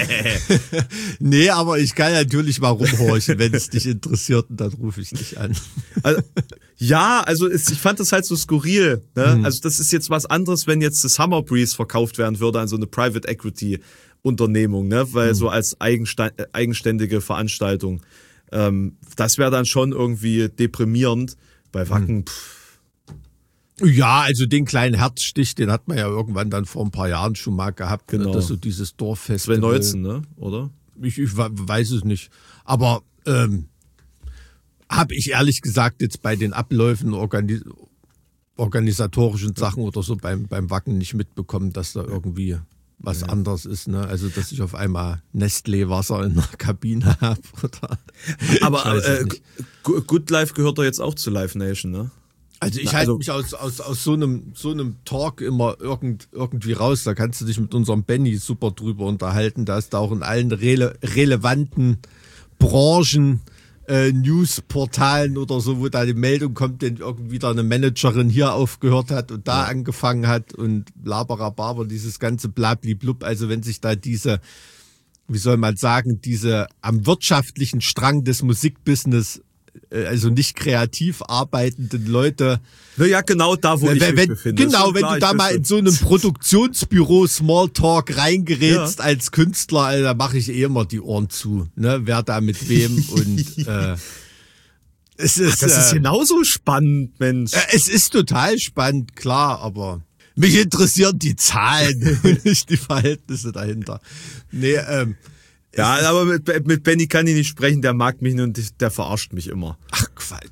Speaker 1: Nee, aber ich kann natürlich mal rumhorchen, wenn es dich interessiert, und dann rufe ich dich an.
Speaker 3: Also, ja, also es, ich fand das halt so skurril. Ne? Hm. Also das ist jetzt was anderes, wenn jetzt das Summer Breeze verkauft werden würde an so eine Private Equity Unternehmung, ne? Weil hm. so als eigenständige Veranstaltung. Ähm, das wäre dann schon irgendwie deprimierend. Bei Wacken, hm. pff.
Speaker 1: Ja, also den kleinen Herzstich, den hat man ja irgendwann dann vor ein paar Jahren schon mal gehabt.
Speaker 3: Genau.
Speaker 1: Ne? Das so dieses Dorffest.
Speaker 3: zwanzig neunzehn, ne? Oder?
Speaker 1: Ich, ich weiß es nicht. Aber ähm, habe ich ehrlich gesagt jetzt bei den Abläufen organi- organisatorischen Sachen oder so beim, beim Wacken nicht mitbekommen, dass da irgendwie was ja. anderes ist. Ne? Also, dass ich auf einmal Nestlé-Wasser in der Kabine habe.
Speaker 3: Aber äh, Good Life gehört doch jetzt auch zu Live Nation, ne?
Speaker 1: Also ich
Speaker 3: Na,
Speaker 1: halte
Speaker 3: also
Speaker 1: mich aus, aus, aus so einem, so einem Talk immer irgend, irgendwie raus. Da kannst du dich mit unserem Benny super drüber unterhalten. Da ist da auch in allen rele- relevanten Branchen Äh, Newsportalen oder so, wo da die Meldung kommt, denn irgendwie da eine Managerin hier aufgehört hat und da ja. angefangen hat und laberababer, dieses ganze Blabli-Blub. Also wenn sich da diese, wie soll man sagen, diese am wirtschaftlichen Strang des Musikbusiness, äh, also nicht kreativ arbeitenden Leute.
Speaker 3: Ja, genau da, wo
Speaker 1: wenn,
Speaker 3: ich
Speaker 1: wenn,
Speaker 3: mich befinde.
Speaker 1: Genau, wenn
Speaker 3: klar,
Speaker 1: du da mal in so einem Produktionsbüro Smalltalk reingerätst ja. als Künstler, also, da mache ich eh immer die Ohren zu, ne? Wer da mit wem und äh, es ist,
Speaker 3: Ach, das ist
Speaker 1: äh,
Speaker 3: genauso spannend, Mensch.
Speaker 1: Äh, es ist total spannend, klar, aber mich interessieren die Zahlen und nicht die Verhältnisse dahinter. Nee, ähm,
Speaker 3: ja, aber mit, mit Benny kann ich nicht sprechen, der mag mich und der verarscht mich immer.
Speaker 1: Ach, Quatsch.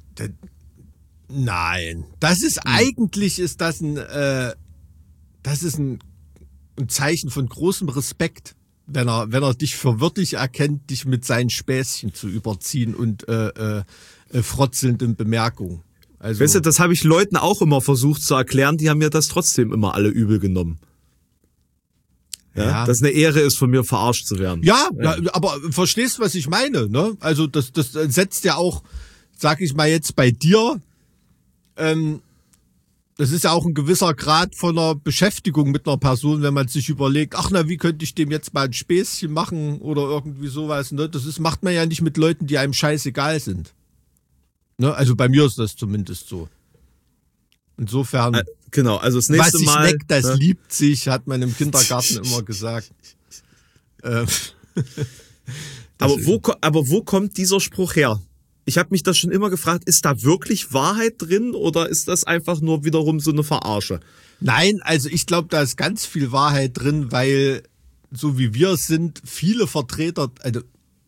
Speaker 1: Nein, das ist hm. eigentlich ist das ein, äh, das ist ein, ein Zeichen von großem Respekt, wenn er, wenn er dich für würdig erkennt, dich mit seinen Späßchen zu überziehen und äh, äh, äh, frotzelnden Bemerkungen. Also,
Speaker 3: weißt du, das habe ich Leuten auch immer versucht zu erklären, die haben mir das trotzdem immer alle übel genommen. Ja, ja. Dass eine Ehre ist, von mir verarscht zu werden.
Speaker 1: Ja, ja. ja, aber verstehst du, was ich meine? Ne? Also das, das setzt ja auch, sag ich mal jetzt bei dir, ähm, das ist ja auch ein gewisser Grad von einer Beschäftigung mit einer Person, wenn man sich überlegt, ach na, wie könnte ich dem jetzt mal ein Späßchen machen oder irgendwie sowas. Ne? Das ist, macht man ja nicht mit Leuten, die einem scheißegal sind. Ne? Also bei mir ist das zumindest so. Insofern,
Speaker 3: äh, genau, also das nächste
Speaker 1: was sich
Speaker 3: Mal,
Speaker 1: neckt, das
Speaker 3: ne?
Speaker 1: liebt sich, hat man im Kindergarten immer gesagt. Ähm,
Speaker 3: aber wo, aber wo kommt dieser Spruch her? Ich habe mich das schon immer gefragt, ist da wirklich Wahrheit drin oder ist das einfach nur wiederum so eine Verarsche?
Speaker 1: Nein, also ich glaube, da ist ganz viel Wahrheit drin, weil so wie wir es sind, viele Vertreter, also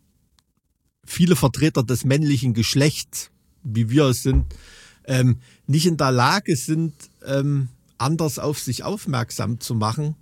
Speaker 1: viele Vertreter des männlichen Geschlechts, wie wir es sind, ähm, nicht in der Lage sind, ähm, anders auf sich aufmerksam zu machen,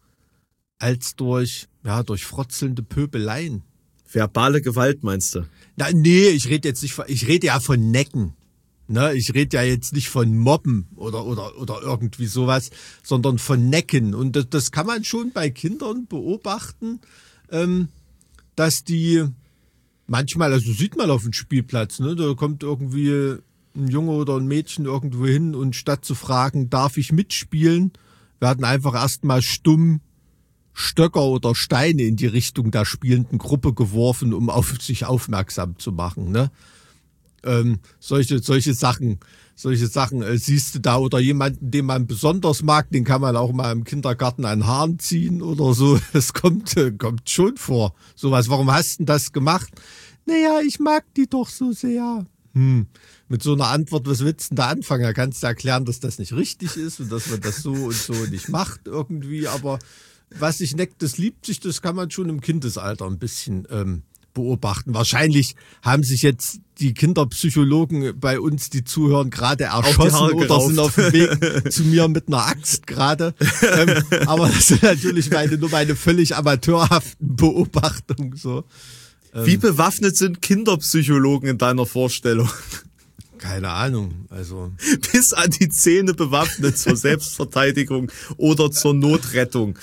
Speaker 1: als durch, ja, durch frotzelnde Pöbeleien.
Speaker 3: Verbale Gewalt meinst du?
Speaker 1: Na, nee, ich rede jetzt nicht von, ich rede ja von Necken. Ne, ich rede ja jetzt nicht von Mobben oder, oder, oder irgendwie sowas, sondern von Necken. Und das, das kann man schon bei Kindern beobachten, ähm, dass die manchmal, also sieht man auf dem Spielplatz, ne, da kommt irgendwie ein Junge oder ein Mädchen irgendwo hin und statt zu fragen, darf ich mitspielen, werden einfach erstmal stumm Stöcker oder Steine in die Richtung der spielenden Gruppe geworfen, um auf sich aufmerksam zu machen, ne? Ähm, solche, solche Sachen, solche Sachen äh, siehst du da, oder jemanden, den man besonders mag, den kann man auch mal im Kindergarten an Haaren ziehen oder so. Das kommt, äh, kommt schon vor. Sowas. Warum hast du denn das gemacht? Naja, ich mag die doch so sehr. Hm. Mit so einer Antwort, was willst du denn da anfangen? Da kannst du erklären, dass das nicht richtig ist und dass man das so und so nicht macht irgendwie, aber was sich neckt, das liebt sich, das kann man schon im Kindesalter ein bisschen ähm, beobachten. Wahrscheinlich haben sich jetzt die Kinderpsychologen bei uns, die zuhören, gerade erschossen oder sind auf dem Weg zu mir mit einer Axt gerade. ähm, aber das sind natürlich meine, nur meine völlig amateurhaften Beobachtungen. So.
Speaker 3: Ähm, Wie bewaffnet sind Kinderpsychologen in deiner Vorstellung?
Speaker 1: keine Ahnung. Also
Speaker 3: bis an die Zähne bewaffnet zur Selbstverteidigung oder zur Notrettung.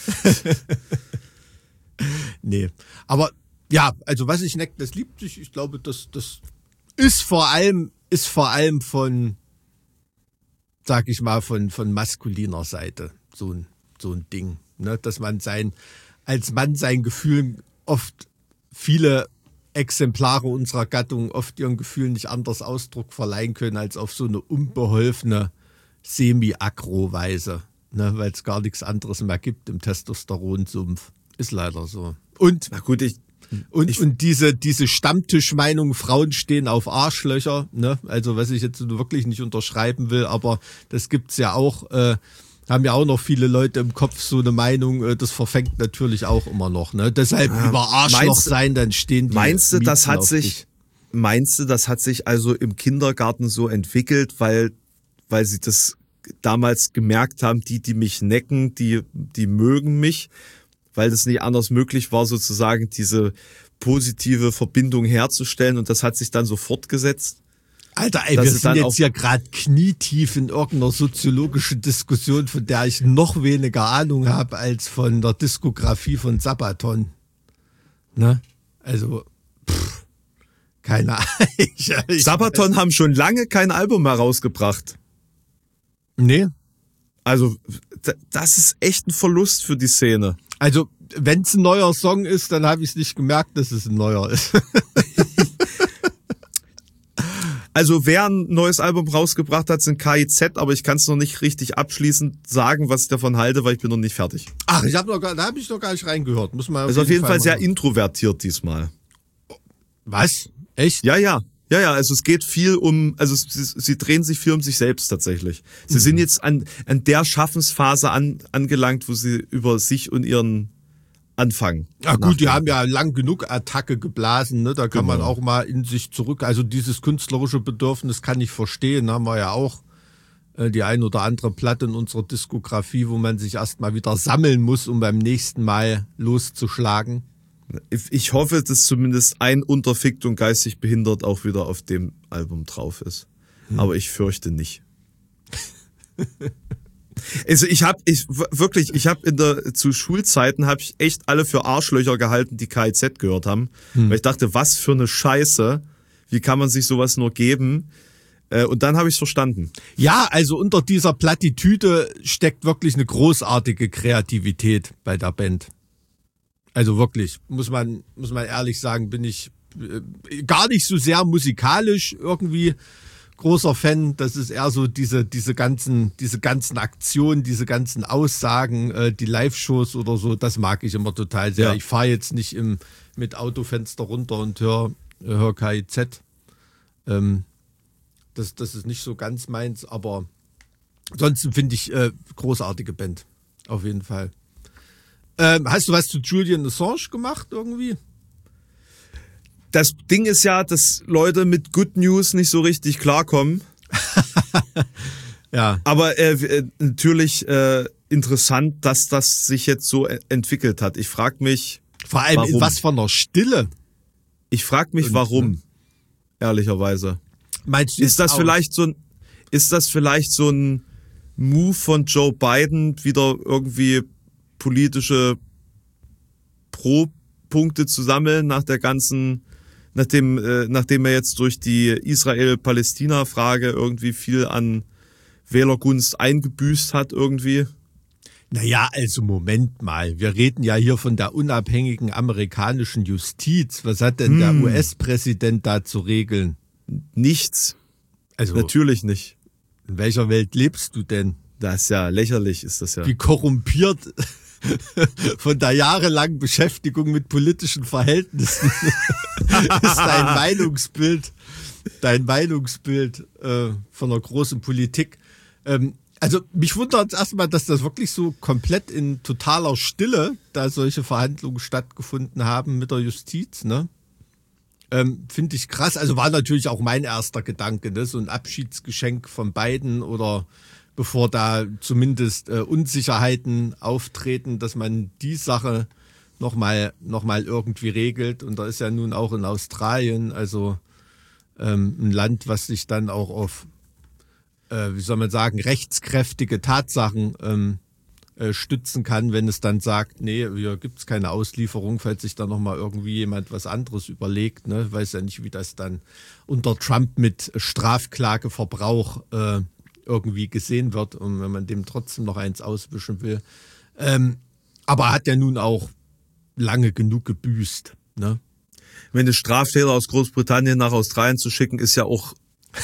Speaker 1: Nee, aber ja, also was ich neckt, das liebt sich. Ich glaube, das, das ist vor allem, ist vor allem von, sag ich mal, von, von maskuliner Seite so ein, so ein Ding, ne? Dass man sein, als Mann seinen Gefühlen oft viele Exemplare unserer Gattung oft ihren Gefühlen nicht anders Ausdruck verleihen können als auf so eine unbeholfene, semi-aggro-Weise, ne? Weil es gar nichts anderes mehr gibt im Testosteronsumpf. Ist leider so. Und,
Speaker 3: na gut, ich,
Speaker 1: und,
Speaker 3: ich,
Speaker 1: und diese, diese Stammtischmeinung, Frauen stehen auf Arschlöcher, ne? Also was ich jetzt wirklich nicht unterschreiben will, aber das gibt's ja auch, äh, haben ja auch noch viele Leute im Kopf so eine Meinung, äh, das verfängt natürlich auch immer noch, ne? Deshalb
Speaker 3: ja,
Speaker 1: über Arschloch
Speaker 3: meinst,
Speaker 1: sein, dann stehen die
Speaker 3: Meinst du,
Speaker 1: Mieten
Speaker 3: das hat
Speaker 1: auf
Speaker 3: sich,
Speaker 1: dich.
Speaker 3: meinst du, das hat sich also im Kindergarten so entwickelt, weil, weil sie das damals gemerkt haben, die, die mich necken, die, die mögen mich, weil das nicht anders möglich war, sozusagen diese positive Verbindung herzustellen, und das hat sich dann so fortgesetzt?
Speaker 1: Alter, ey,
Speaker 3: dass
Speaker 1: wir
Speaker 3: es
Speaker 1: sind
Speaker 3: dann
Speaker 1: jetzt
Speaker 3: auch-
Speaker 1: ja gerade knietief in irgendeiner soziologischen Diskussion, von der ich noch weniger Ahnung habe als von der Diskografie von Sabaton. Ne? Also, pff, keine Ahnung. Ich, ich
Speaker 3: Sabaton haben schon lange kein Album mehr rausgebracht.
Speaker 1: Nee.
Speaker 3: Also, d- das ist echt ein Verlust für die Szene.
Speaker 1: Also, wenn es ein neuer Song ist, dann habe ich es nicht gemerkt, dass es ein neuer ist.
Speaker 3: Also wer ein neues Album rausgebracht hat, sind K I Z, aber ich kann es noch nicht richtig abschließend sagen, was ich davon halte, weil ich bin noch nicht fertig.
Speaker 1: Ach, ich habe noch gar, da habe ich noch gar nicht reingehört. Muss man
Speaker 3: Also auf jeden Fall sehr
Speaker 1: machen.
Speaker 3: introvertiert diesmal.
Speaker 1: Was? Echt?
Speaker 3: Ja, ja. Ja, ja, also es geht viel um, also sie, sie drehen sich viel um sich selbst tatsächlich. Sie
Speaker 1: Mhm.
Speaker 3: sind jetzt an, an der Schaffensphase an, angelangt, wo sie über sich und ihren anfangen.
Speaker 1: Ja gut, die haben ja lang genug Attacke geblasen, ne? Da kann man
Speaker 3: Genau.
Speaker 1: auch mal in sich zurück. Also dieses künstlerische Bedürfnis kann ich verstehen, haben wir ja auch äh, die ein oder andere Platte in unserer Diskografie, wo man sich erstmal wieder sammeln muss, um beim nächsten Mal loszuschlagen.
Speaker 3: Ich, ich hoffe, dass zumindest ein unterfickt und geistig behindert auch wieder auf dem Album drauf ist.
Speaker 1: Hm.
Speaker 3: Aber ich fürchte nicht. Also ich habe ich w- wirklich, ich habe in der zu Schulzeiten habe ich echt alle für Arschlöcher gehalten, die K I Z gehört haben,
Speaker 1: Hm.
Speaker 3: weil ich dachte, was für eine Scheiße, wie kann man sich sowas nur geben? Äh, Und dann habe ich es verstanden.
Speaker 1: Ja, also unter dieser Plattitüde steckt wirklich eine großartige Kreativität bei der Band. Also wirklich, muss man, muss man ehrlich sagen, bin ich äh, gar nicht so sehr musikalisch irgendwie großer Fan. Das ist eher so diese, diese ganzen, diese ganzen Aktionen, diese ganzen Aussagen, äh, die Live-Shows oder so, das mag ich immer total sehr.
Speaker 3: Ja.
Speaker 1: Ich fahre jetzt nicht im, mit Autofenster runter und höre hör K I Z. Ähm, das, das ist nicht so ganz meins, aber ansonsten finde ich äh, großartige Band. Auf jeden Fall. Ähm, hast du was zu Julian Assange gemacht irgendwie?
Speaker 3: Das Ding ist ja, dass Leute mit Good News nicht so richtig klarkommen.
Speaker 1: Ja.
Speaker 3: Aber äh, äh, natürlich äh, interessant, dass das sich jetzt so e- entwickelt hat. Ich frage mich,
Speaker 1: Vor allem in
Speaker 3: Warum?
Speaker 1: was von einer Stille.
Speaker 3: ich frage mich,
Speaker 1: Und,
Speaker 3: warum?
Speaker 1: ne?
Speaker 3: Ehrlicherweise.
Speaker 1: Meinst du
Speaker 3: Ist das
Speaker 1: auch?
Speaker 3: vielleicht so ein, ist das vielleicht so ein Move von Joe Biden, wieder irgendwie politische Pro-Punkte zu sammeln nach der ganzen, nachdem, äh, nachdem er jetzt durch die Israel-Palästina-Frage irgendwie viel an Wählergunst eingebüßt hat irgendwie?
Speaker 1: Naja, also Moment mal. Wir reden ja hier von der unabhängigen amerikanischen Justiz. Was hat denn der
Speaker 3: Hm.
Speaker 1: U S-Präsident da zu regeln?
Speaker 3: Nichts.
Speaker 1: Also,
Speaker 3: Natürlich nicht.
Speaker 1: in welcher Welt lebst du denn?
Speaker 3: Das ist ja lächerlich, ist das ja.
Speaker 1: Wie korrumpiert von der jahrelangen Beschäftigung mit politischen Verhältnissen ist dein Meinungsbild, dein Meinungsbild äh, von der großen Politik. Ähm, also mich wundert erstmal, dass das wirklich so komplett in totaler Stille da solche Verhandlungen stattgefunden haben mit der Justiz, ne? Ähm, Finde ich krass. Also war natürlich auch mein erster Gedanke, ne? So ein Abschiedsgeschenk von beiden oder bevor da zumindest äh, Unsicherheiten auftreten, dass man die Sache nochmal noch mal irgendwie regelt. Und da ist ja nun auch in Australien, also ähm, ein Land, was sich dann auch auf, äh, wie soll man sagen, rechtskräftige Tatsachen ähm, äh, stützen kann, wenn es dann sagt, nee, hier gibt es keine Auslieferung, falls sich da nochmal irgendwie jemand was anderes überlegt. Ne? Ich weiß ja nicht, wie das dann unter Trump mit Strafklageverbrauch äh, irgendwie gesehen wird und wenn man dem trotzdem noch eins auswischen will. Ähm, aber er hat ja nun auch lange genug gebüßt. Ne?
Speaker 3: Wenn eine Straftäter aus Großbritannien nach Australien zu schicken, ist ja auch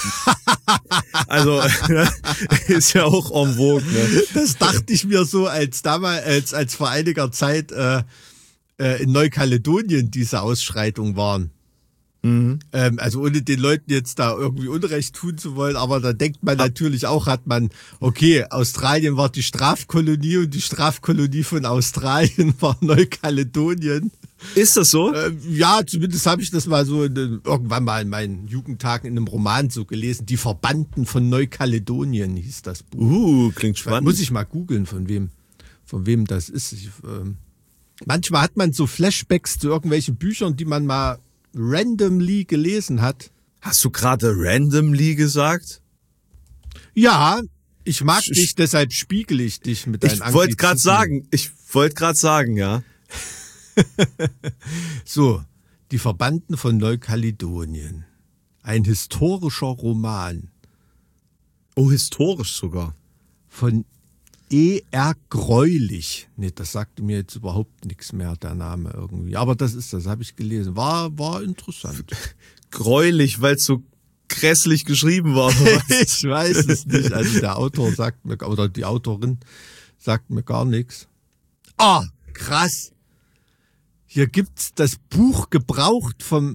Speaker 3: also ist ja auch en vogue. Ne?
Speaker 1: Das dachte ich mir so, als damals, als, als vor einiger Zeit äh, äh, in Neukaledonien diese Ausschreitungen waren. Mhm. Ähm, also ohne den Leuten jetzt da irgendwie Unrecht tun zu wollen, aber da denkt man natürlich auch, hat man, okay, Australien war die Strafkolonie und die Strafkolonie von Australien war Neukaledonien.
Speaker 3: Ist das so?
Speaker 1: Ähm, ja, zumindest habe ich das mal so in den, irgendwann mal in meinen Jugendtagen in einem Roman so gelesen. Die Verbannten von Neukaledonien hieß das Buch.
Speaker 3: Uh, klingt spannend.
Speaker 1: Muss ich mal googeln, von wem, von wem das ist. Ich, ähm, manchmal hat man so Flashbacks zu irgendwelchen Büchern, die man mal randomly gelesen hat.
Speaker 3: Hast du gerade randomly gesagt?
Speaker 1: Ja, ich mag Sch- dich, deshalb spiegel ich dich mit deinen
Speaker 3: Ich wollte gerade sagen, ich wollte gerade sagen, ja.
Speaker 1: So, die Verbannten von Neukaledonien. Ein historischer Roman.
Speaker 3: Oh, historisch sogar.
Speaker 1: Von E R. Greulich. Nee, das sagte mir jetzt überhaupt nichts mehr, der Name irgendwie. Aber das ist das, habe ich gelesen. War, war interessant.
Speaker 3: Greulich, weil es so grässlich geschrieben war.
Speaker 1: Ich weiß es nicht. Also der Autor sagt mir, oder die Autorin sagt mir gar nichts. Ah, krass. Hier gibt's das Buch gebraucht vom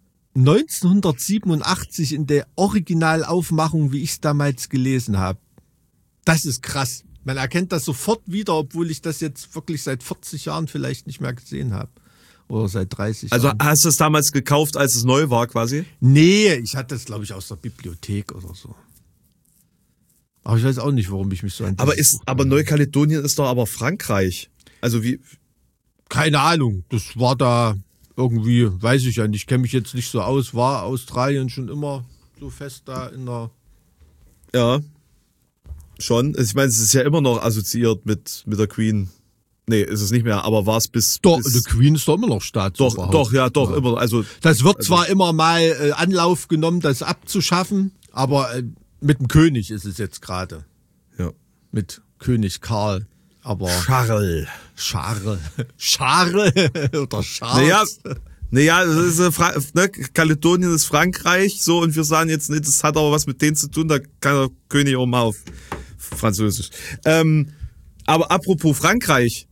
Speaker 1: neunzehnhundertsiebenundachtzig in der Originalaufmachung, wie ich es damals gelesen habe. Das ist krass. Man erkennt das sofort wieder, obwohl ich das jetzt wirklich seit vierzig Jahren vielleicht nicht mehr gesehen habe. Oder seit dreißig
Speaker 3: also
Speaker 1: Jahren.
Speaker 3: Also hast du es damals gekauft, als es neu war quasi?
Speaker 1: Nee, ich hatte das, glaube ich, aus der Bibliothek oder so. Aber ich weiß auch nicht, warum ich mich so an
Speaker 3: Aber ist, aber Neukaledonien ist doch aber Frankreich. Also wie...
Speaker 1: Keine Ahnung, das war da irgendwie, weiß ich ja nicht, ich kenne mich jetzt nicht so aus, war Australien schon immer so fest da in der...
Speaker 3: Ja, schon. Ich meine, es ist ja immer noch assoziiert mit, mit der Queen. Nee, ist es nicht mehr, aber war es bis...
Speaker 1: Doch,
Speaker 3: bis
Speaker 1: die Queen ist doch immer noch Staatsoberhaupt.
Speaker 3: Doch, doch, ja, doch, ja. immer. Also
Speaker 1: Das wird
Speaker 3: also,
Speaker 1: zwar immer mal äh, Anlauf genommen, das abzuschaffen, aber äh, mit dem König ist es jetzt gerade.
Speaker 3: Ja.
Speaker 1: Mit König Karl. Aber
Speaker 3: Charles.
Speaker 1: Charles. Charles oder Charles.
Speaker 3: Naja, naja das ist, äh, Fra- ne, Kaledonien ist Frankreich, so, und wir sagen jetzt nicht, das hat aber was mit denen zu tun, da kann der König auch mal auf Französisch. Ähm, aber apropos Frankreich,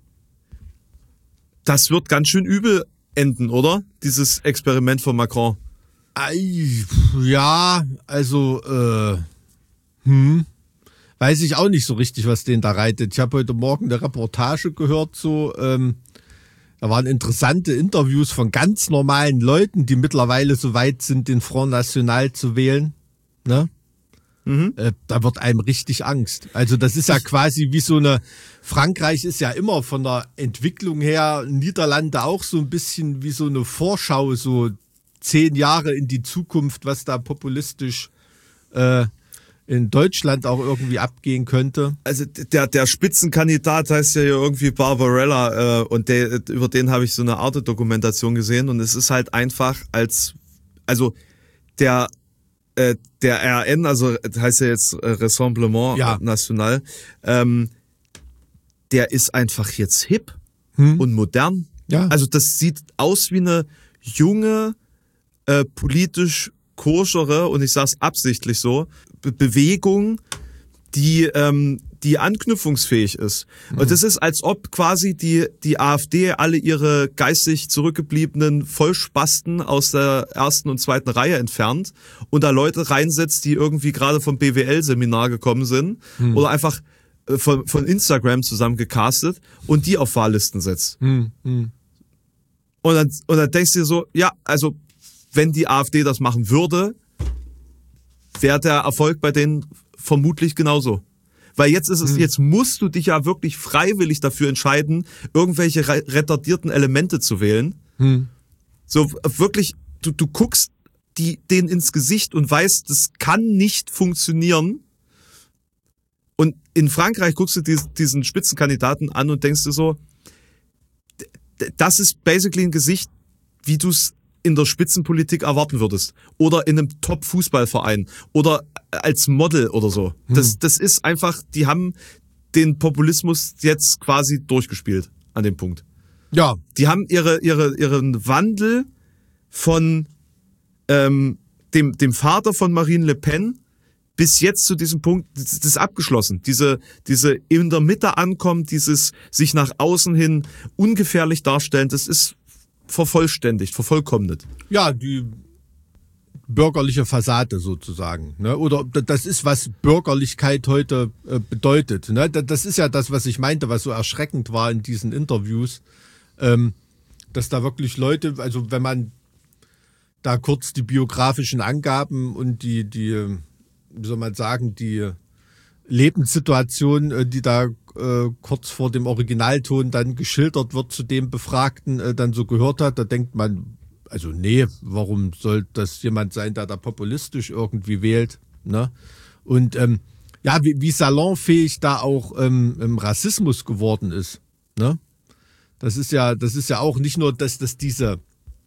Speaker 3: das wird ganz schön übel enden, oder? Dieses Experiment von Macron.
Speaker 1: Ei, ja, also, äh, hm. Weiß ich auch nicht so richtig, was den da reitet. Ich habe heute Morgen eine Reportage gehört, so, ähm, da waren interessante Interviews von ganz normalen Leuten, die mittlerweile so weit sind, den Front National zu wählen. Ne? Mhm. Äh, da wird einem richtig Angst. Also das ist ja quasi wie so eine, Frankreich ist ja immer von der Entwicklung her, Niederlande auch so ein bisschen wie so eine Vorschau, so zehn Jahre in die Zukunft, was da populistisch äh, in Deutschland auch irgendwie abgehen könnte.
Speaker 3: Also der der Spitzenkandidat heißt ja irgendwie Barbarella äh, und der, über den habe ich so eine Arte-Dokumentation gesehen und es ist halt einfach als, also der äh, der R N, also heißt ja jetzt äh, Rassemblement
Speaker 1: ja.
Speaker 3: National, ähm, der ist einfach jetzt hip
Speaker 1: hm.
Speaker 3: und modern.
Speaker 1: Ja.
Speaker 3: Also das sieht aus wie eine junge, äh, politisch koschere, und ich sage es absichtlich so, Be- Bewegung, die ähm, die anknüpfungsfähig ist. Mhm. Und das ist, als ob quasi die die AfD alle ihre geistig zurückgebliebenen Vollspasten aus der ersten und zweiten Reihe entfernt und da Leute reinsetzt, die irgendwie gerade vom B W L-Seminar gekommen sind mhm. oder einfach äh, von, von Instagram zusammengecastet und die auf Wahllisten setzt.
Speaker 1: Mhm. Mhm.
Speaker 3: Und dann, und dann denkst du dir so, ja, also wenn die AfD das machen würde, wäre der Erfolg bei denen vermutlich genauso. Weil jetzt ist es, hm. jetzt musst du dich ja wirklich freiwillig dafür entscheiden, irgendwelche retardierten Elemente zu wählen. Hm. So wirklich, du, du guckst die, denen ins Gesicht und weißt, das kann nicht funktionieren. Und in Frankreich guckst du diesen Spitzenkandidaten an und denkst dir so, das ist basically ein Gesicht, wie du es in der Spitzenpolitik erwarten würdest. Oder in einem Top-Fußballverein. Oder als Model oder so. Hm. Das, das ist einfach, die haben den Populismus jetzt quasi durchgespielt an dem Punkt.
Speaker 1: Ja.
Speaker 3: Die haben ihre, ihre, ihren Wandel von ähm, dem, dem Vater von Marine Le Pen bis jetzt zu diesem Punkt, das ist abgeschlossen. Diese, diese in der Mitte ankommen, dieses sich nach außen hin ungefährlich darstellen, das ist vervollständigt, vervollkommnet.
Speaker 1: Ja, die bürgerliche Fassade sozusagen. Ne? Oder das ist, was Bürgerlichkeit heute äh, bedeutet. Ne? Das ist ja das, was ich meinte, was so erschreckend war in diesen Interviews, ähm, dass da wirklich Leute, also wenn man da kurz die biografischen Angaben und die, die, wie soll man sagen, die Lebenssituation, die da äh, kurz vor dem Originalton dann geschildert wird zu dem Befragten, äh, dann so gehört hat, da denkt man, also nee, warum soll das jemand sein, der da populistisch irgendwie wählt, ne? Und ähm, ja, wie, wie salonfähig da auch ähm, Rassismus geworden ist, ne? Das ist ja, das ist ja auch nicht nur, dass das diese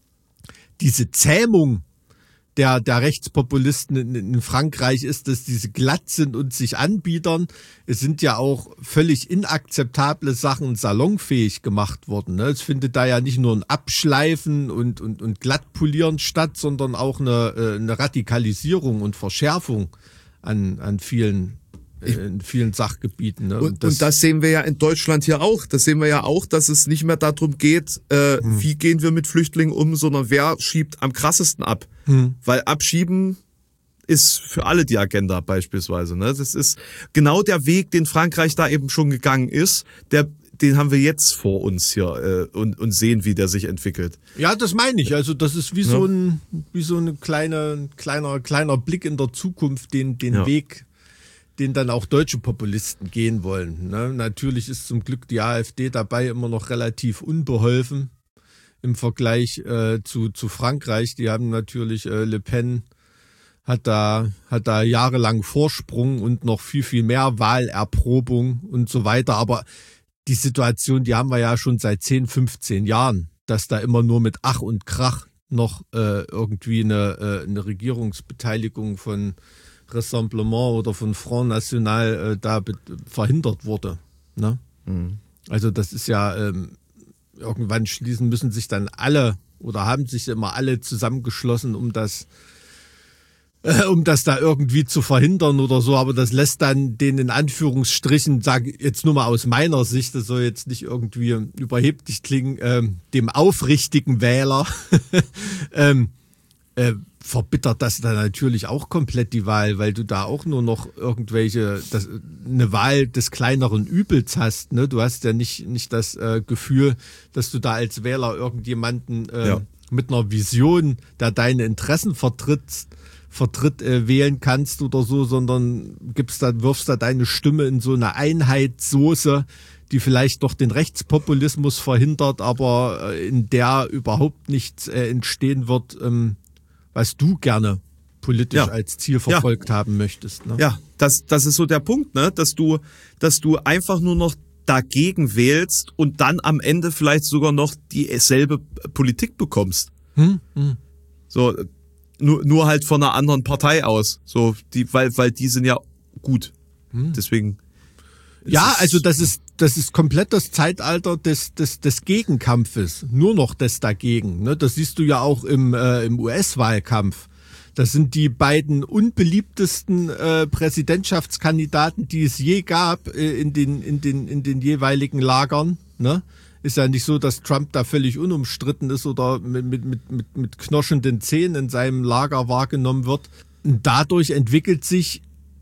Speaker 1: diese Zähmung der, der Rechtspopulisten in, in Frankreich ist, dass diese glatt sind und sich anbiedern. Es sind ja auch völlig inakzeptable Sachen salonfähig gemacht worden. Ne? Es findet da ja nicht nur ein Abschleifen und, und, und Glattpolieren statt, sondern auch eine, eine Radikalisierung und Verschärfung an, an vielen in vielen Sachgebieten. Ne?
Speaker 3: Und, und, das, und das sehen wir ja in Deutschland hier auch. Das sehen wir ja auch, dass es nicht mehr darum geht, äh, hm. wie gehen wir mit Flüchtlingen um, sondern wer schiebt am krassesten ab. Hm. Weil abschieben ist für alle die Agenda beispielsweise. Ne? Das ist genau der Weg, den Frankreich da eben schon gegangen ist. Der, den haben wir jetzt vor uns hier äh, und, und sehen, wie der sich entwickelt.
Speaker 1: Ja, das meine ich. Also das ist wie ja. so ein wie so eine kleine kleiner kleiner Blick in der Zukunft, den den ja. Weg, den dann auch deutsche Populisten gehen wollen. Ne? Natürlich ist zum Glück die AfD dabei immer noch relativ unbeholfen im Vergleich äh, zu, zu Frankreich. Die haben natürlich, äh, Le Pen hat da, hat da jahrelang Vorsprung und noch viel, viel mehr Wahlerprobung und so weiter. Aber die Situation, die haben wir ja schon seit zehn, fünfzehn Jahren, dass da immer nur mit Ach und Krach noch äh, irgendwie eine, äh, eine Regierungsbeteiligung von Rassemblement oder von Front National äh, da be- verhindert wurde. Ne? Mhm. Also das ist ja, ähm, irgendwann schließen müssen sich dann alle oder haben sich immer alle zusammengeschlossen, um das äh, um das da irgendwie zu verhindern oder so, aber das lässt dann den in Anführungsstrichen, sage jetzt nur mal aus meiner Sicht, das soll jetzt nicht irgendwie überheblich klingen, ähm, dem aufrichtigen Wähler ähm, äh, verbittert das dann natürlich auch komplett die Wahl, weil du da auch nur noch irgendwelche, das, eine Wahl des kleineren Übels hast. Ne? Du hast ja nicht, nicht das äh, Gefühl, dass du da als Wähler irgendjemanden äh, ja. mit einer Vision, der deine Interessen vertritt, vertritt äh, wählen kannst oder so, sondern gibst da, wirfst da deine Stimme in so eine Einheitssoße, die vielleicht doch den Rechtspopulismus verhindert, aber äh, in der überhaupt nichts äh, entstehen wird, ähm, was du gerne politisch ja. als Ziel verfolgt ja. haben möchtest. Ne?
Speaker 3: Ja, das, das ist so der Punkt, ne? dass du, dass du einfach nur noch dagegen wählst und dann am Ende vielleicht sogar noch dieselbe Politik bekommst. Hm? Hm. So, nur, nur halt von einer anderen Partei aus. So, die, weil, weil die sind ja gut. Hm. Deswegen.
Speaker 1: Ja, also das ist, das ist komplett das Zeitalter des, des, des Gegenkampfes. Nur noch des dagegen. Ne? Das siehst du ja auch im, äh, im U S-Wahlkampf. Das sind die beiden unbeliebtesten äh, Präsidentschaftskandidaten, die es je gab äh, in den, in den, in den jeweiligen Lagern. Ne? Ist ja nicht so, dass Trump da völlig unumstritten ist oder mit, mit, mit, mit, mit knirschenden Zähnen in seinem Lager wahrgenommen wird. Und dadurch entwickelt sich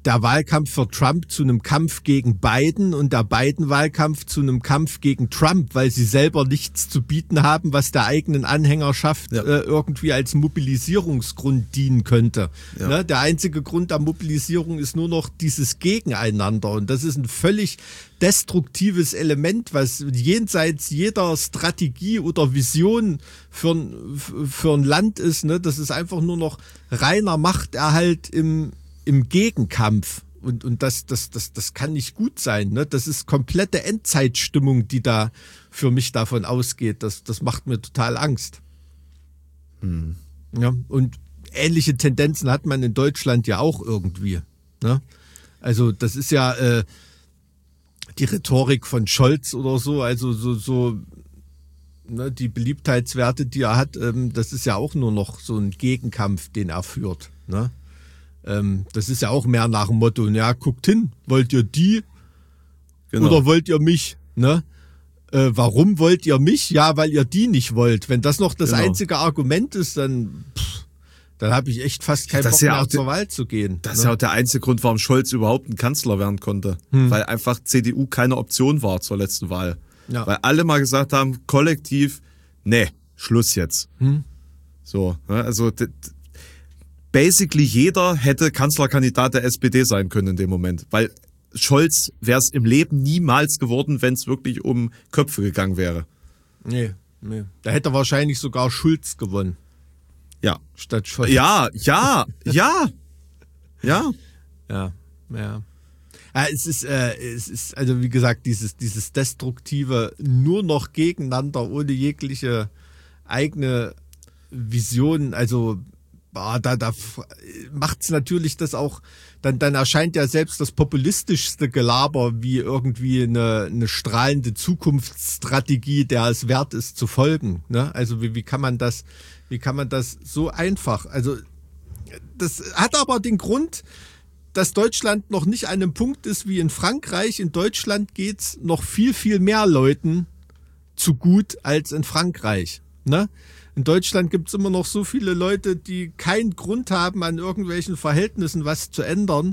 Speaker 1: der Wahlkampf für Trump zu einem Kampf gegen Biden und der Biden-Wahlkampf zu einem Kampf gegen Trump, weil sie selber nichts zu bieten haben, was der eigenen Anhängerschaft ja. äh, irgendwie als Mobilisierungsgrund dienen könnte. Ja. Ne? Der einzige Grund der Mobilisierung ist nur noch dieses Gegeneinander und das ist ein völlig destruktives Element, was jenseits jeder Strategie oder Vision für ein, für ein Land ist. Ne? Das ist einfach nur noch reiner Machterhalt im im Gegenkampf. Und, und das, das, das, das kann nicht gut sein. Ne? Das ist komplette Endzeitstimmung, die da für mich davon ausgeht. Das, das macht mir total Angst. Hm. Ja, und ähnliche Tendenzen hat man in Deutschland ja auch irgendwie. Ne? Also das ist ja äh, die Rhetorik von Scholz oder so, also so, so ne, die Beliebtheitswerte, die er hat, ähm, das ist ja auch nur noch so ein Gegenkampf, den er führt. Ne? Das ist ja auch mehr nach dem Motto, ja, guckt hin, wollt ihr die genau. oder wollt ihr mich? Ne? Äh, warum wollt ihr mich? Ja, weil ihr die nicht wollt. Wenn das noch das genau. einzige Argument ist, dann, pff, dann habe ich echt fast keinen Bock ja mehr zur Wahl zu gehen.
Speaker 3: Das
Speaker 1: ne?
Speaker 3: ist ja auch der einzige Grund, warum Scholz überhaupt ein Kanzler werden konnte. Hm. Weil einfach C D U keine Option war zur letzten Wahl. Ja. Weil alle mal gesagt haben, kollektiv, nee, Schluss jetzt. Hm. So, ne? Also d- basically jeder hätte Kanzlerkandidat der S P D sein können in dem Moment, weil Scholz wäre es im Leben niemals geworden, wenn es wirklich um Köpfe gegangen wäre.
Speaker 1: Nee, nee. Da hätte wahrscheinlich sogar Schulz gewonnen.
Speaker 3: Ja.
Speaker 1: Statt Scholz.
Speaker 3: Ja, ja, ja, ja.
Speaker 1: Ja, ja. Ja, es ist, äh, es ist, also wie gesagt, dieses, dieses destruktive, nur noch gegeneinander, ohne jegliche eigene Vision, also Ah, da, da macht's natürlich das auch, dann, dann erscheint ja selbst das populistischste Gelaber wie irgendwie eine, eine strahlende Zukunftsstrategie, der es wert ist zu folgen. Ne? Also wie, wie kann man das, wie kann man das so einfach? Also das hat aber den Grund, dass Deutschland noch nicht an einem Punkt ist wie in Frankreich. In Deutschland geht's noch viel, viel mehr Leuten zu gut als in Frankreich. Ne? In Deutschland gibt es immer noch so viele Leute, die keinen Grund haben, an irgendwelchen Verhältnissen was zu ändern,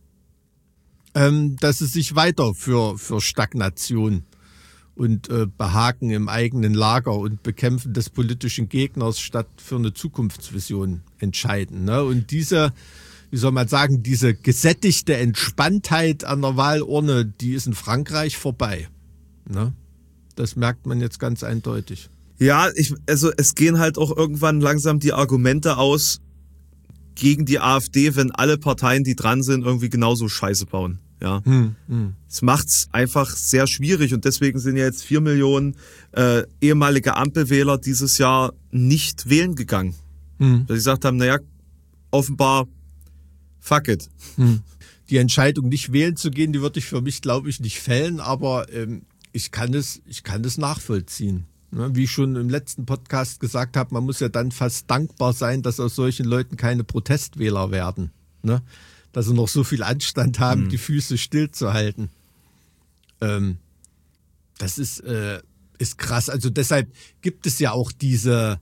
Speaker 1: ähm, dass es sich weiter für, für Stagnation und äh, Behaken im eigenen Lager und Bekämpfen des politischen Gegners statt für eine Zukunftsvision entscheiden. Ne? Und diese, wie soll man sagen, diese gesättigte Entspanntheit an der Wahlurne, die ist in Frankreich vorbei. Ne? Das merkt man jetzt ganz eindeutig.
Speaker 3: Ja, ich, also es gehen halt auch irgendwann langsam die Argumente aus gegen die AfD, wenn alle Parteien, die dran sind, irgendwie genauso Scheiße bauen. Ja, hm, hm. Das macht's einfach sehr schwierig und deswegen sind ja jetzt vier Millionen äh, ehemalige Ampelwähler dieses Jahr nicht wählen gegangen. Hm. Weil sie gesagt haben, naja, offenbar fuck it.
Speaker 1: Hm. Die Entscheidung, nicht wählen zu gehen, die würde ich für mich, glaube ich, nicht fällen, aber ähm, ich kann es, ich kann es nachvollziehen. Wie ich schon im letzten Podcast gesagt habe, man muss ja dann fast dankbar sein, dass aus solchen Leuten keine Protestwähler werden. Ne? Dass sie noch so viel Anstand haben, mhm. die Füße stillzuhalten. Ähm, das ist, äh, ist krass. Also deshalb gibt es ja auch diese,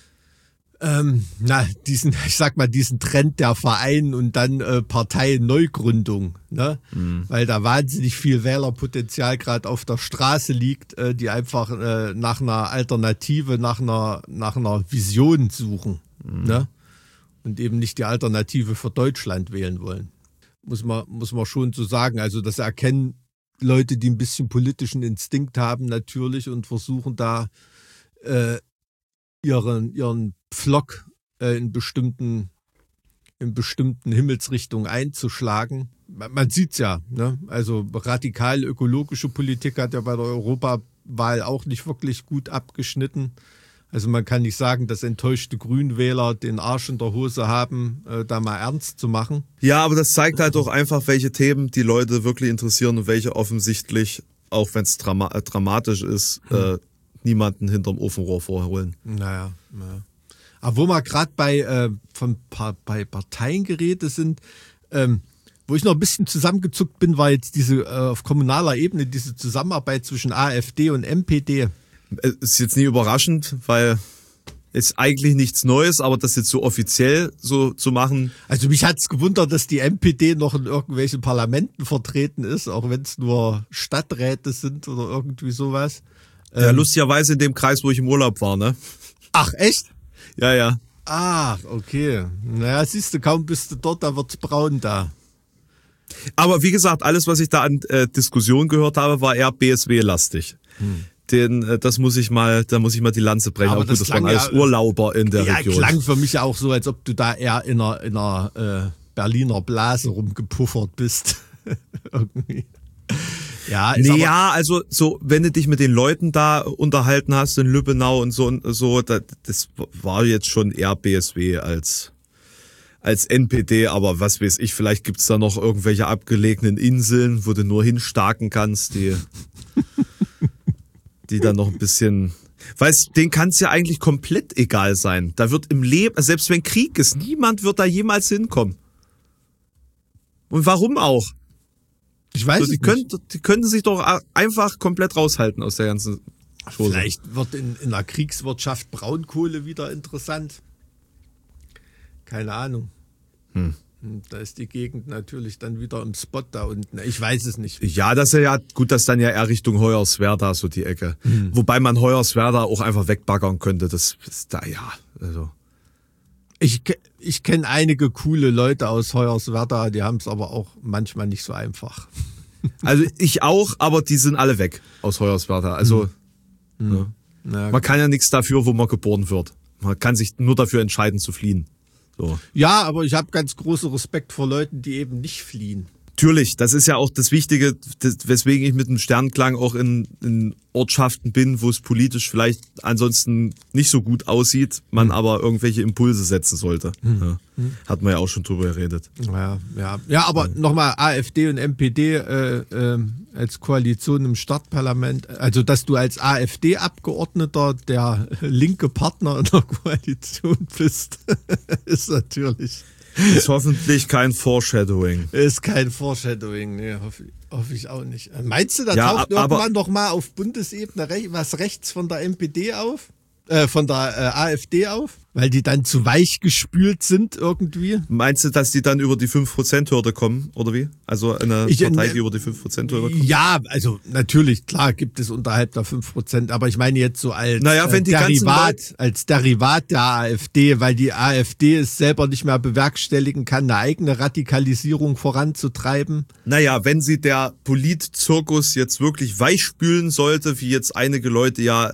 Speaker 1: ähm, na, diesen, ich sag mal, diesen Trend der Verein und dann äh, Parteienneugründung, ne? Mhm. Weil da wahnsinnig viel Wählerpotenzial gerade auf der Straße liegt, äh, die einfach äh, nach einer Alternative, nach einer, nach einer Vision suchen, mhm. ne? Und eben nicht die Alternative für Deutschland wählen wollen. Muss man, muss man schon so sagen. Also das erkennen Leute, die ein bisschen politischen Instinkt haben natürlich und versuchen da äh, ihren, ihren Pflock äh, in bestimmten, in bestimmten Himmelsrichtungen einzuschlagen. Man, man sieht's ja, ne? Also radikal ökologische Politik hat ja bei der Europawahl auch nicht wirklich gut abgeschnitten. Also man kann nicht sagen, dass enttäuschte Grünwähler den Arsch in der Hose haben, äh, da mal ernst zu machen.
Speaker 3: Ja, aber das zeigt halt auch einfach, welche Themen die Leute wirklich interessieren und welche offensichtlich, auch wenn es drama- äh, dramatisch ist, hm. äh, niemanden hinterm Ofenrohr vorholen.
Speaker 1: Naja, naja. Aber wo wir gerade bei, äh, von pa- bei Parteiengeräte sind, ähm, wo ich noch ein bisschen zusammengezuckt bin, war jetzt diese äh, auf kommunaler Ebene diese Zusammenarbeit zwischen AfD und M P D.
Speaker 3: Ist jetzt nie überraschend, weil ist eigentlich nichts Neues, aber das jetzt so offiziell so zu machen.
Speaker 1: Also mich hat's gewundert, dass die M P D noch in irgendwelchen Parlamenten vertreten ist, auch wenn es nur Stadträte sind oder irgendwie sowas.
Speaker 3: Ja,
Speaker 1: Ähm,
Speaker 3: lustigerweise in dem Kreis, wo ich im Urlaub war, ne?
Speaker 1: Ach, echt?
Speaker 3: Ja, ja.
Speaker 1: Ach, okay. Naja, siehst du, kaum bist du dort, da wird's braun da.
Speaker 3: Aber wie gesagt, alles, was ich da an äh, Diskussion gehört habe, war eher B S W-lastig. Hm. Den, äh, das muss ich mal, da muss ich mal die Lanze brechen.
Speaker 1: Aber
Speaker 3: Aber
Speaker 1: das
Speaker 3: gut, das waren
Speaker 1: klang
Speaker 3: alles
Speaker 1: ja-
Speaker 3: Urlauber in der
Speaker 1: Ja,
Speaker 3: Region.
Speaker 1: klang für mich ja auch so, als ob du da eher in einer, in einer äh, Berliner Blase rumgepuffert bist. Irgendwie. Ja, ist
Speaker 3: Nee,
Speaker 1: aber,
Speaker 3: ja, also so, wenn du dich mit den Leuten da unterhalten hast in Lübbenau und so und so, das, das war jetzt schon eher B S W als als N P D, aber was weiß ich, vielleicht gibt's da noch irgendwelche abgelegenen Inseln, wo du nur hinstarken kannst, die die dann noch ein bisschen, weißt, denen kann's ja eigentlich komplett egal sein. Da wird im Leben, selbst wenn Krieg ist, niemand wird da jemals hinkommen. Und warum auch?
Speaker 1: ich weiß
Speaker 3: So,
Speaker 1: es
Speaker 3: die,
Speaker 1: nicht.
Speaker 3: können, die könnten sich doch einfach komplett raushalten aus der ganzen Chose.
Speaker 1: Vielleicht wird in, in der Kriegswirtschaft Braunkohle wieder interessant. Keine Ahnung.
Speaker 3: Hm.
Speaker 1: Da ist die Gegend natürlich dann wieder im Spot da unten. Ich weiß es nicht.
Speaker 3: Ja, das ist ja gut, dass dann ja eher Richtung Hoyerswerda so die Ecke.
Speaker 1: Hm.
Speaker 3: Wobei man Hoyerswerda auch einfach wegbaggern könnte. Das ist da ja. Also.
Speaker 1: Ich, ke- ich kenne einige coole Leute aus Hoyerswerda, die haben es aber auch manchmal nicht so einfach.
Speaker 3: also ich auch, aber die sind alle weg aus Hoyerswerda. Also ja.
Speaker 1: Na,
Speaker 3: Man kann ja nichts dafür, wo man geboren wird. Man kann sich nur dafür entscheiden zu fliehen. So.
Speaker 1: ja, aber ich habe ganz großen Respekt vor Leuten, die eben nicht fliehen.
Speaker 3: Natürlich, das ist ja auch das Wichtige, das, weswegen ich mit dem Sternklang auch in, in Ortschaften bin, wo es politisch vielleicht ansonsten nicht so gut aussieht, man
Speaker 1: Hm.
Speaker 3: aber irgendwelche Impulse setzen sollte. Ja. Hat man ja auch schon drüber geredet.
Speaker 1: Ja, ja. Ja, aber nochmal AfD und M P D äh, äh, als Koalition im Stadtparlament, also dass du als AfD-Abgeordneter der linke Partner in der Koalition bist, ist natürlich
Speaker 3: Ist hoffentlich kein Foreshadowing.
Speaker 1: ist kein Foreshadowing, nee, hoffe, hoffe ich auch nicht. Meinst du, da
Speaker 3: Ja,
Speaker 1: taucht
Speaker 3: aber-
Speaker 1: irgendwann noch mal auf Bundesebene rech- was rechts von der M P D auf? Äh, von der äh, AfD auf? Weil die dann zu weich gespült sind irgendwie?
Speaker 3: Meinst du, dass die dann über die fünf Prozent Hürde kommen, oder wie? Also eine
Speaker 1: Ich,
Speaker 3: Partei,
Speaker 1: äh,
Speaker 3: die über die fünf Prozent Hürde kommt?
Speaker 1: Ja, also natürlich, klar gibt es unterhalb der fünf Prozent, aber ich meine jetzt so als,
Speaker 3: Naja, wenn
Speaker 1: äh,
Speaker 3: die ganzen
Speaker 1: Derivat,
Speaker 3: Leute-
Speaker 1: als Derivat der AfD, weil die AfD es selber nicht mehr bewerkstelligen kann, eine eigene Radikalisierung voranzutreiben.
Speaker 3: Naja, wenn sie der Politzirkus jetzt wirklich weichspülen sollte, wie jetzt einige Leute ja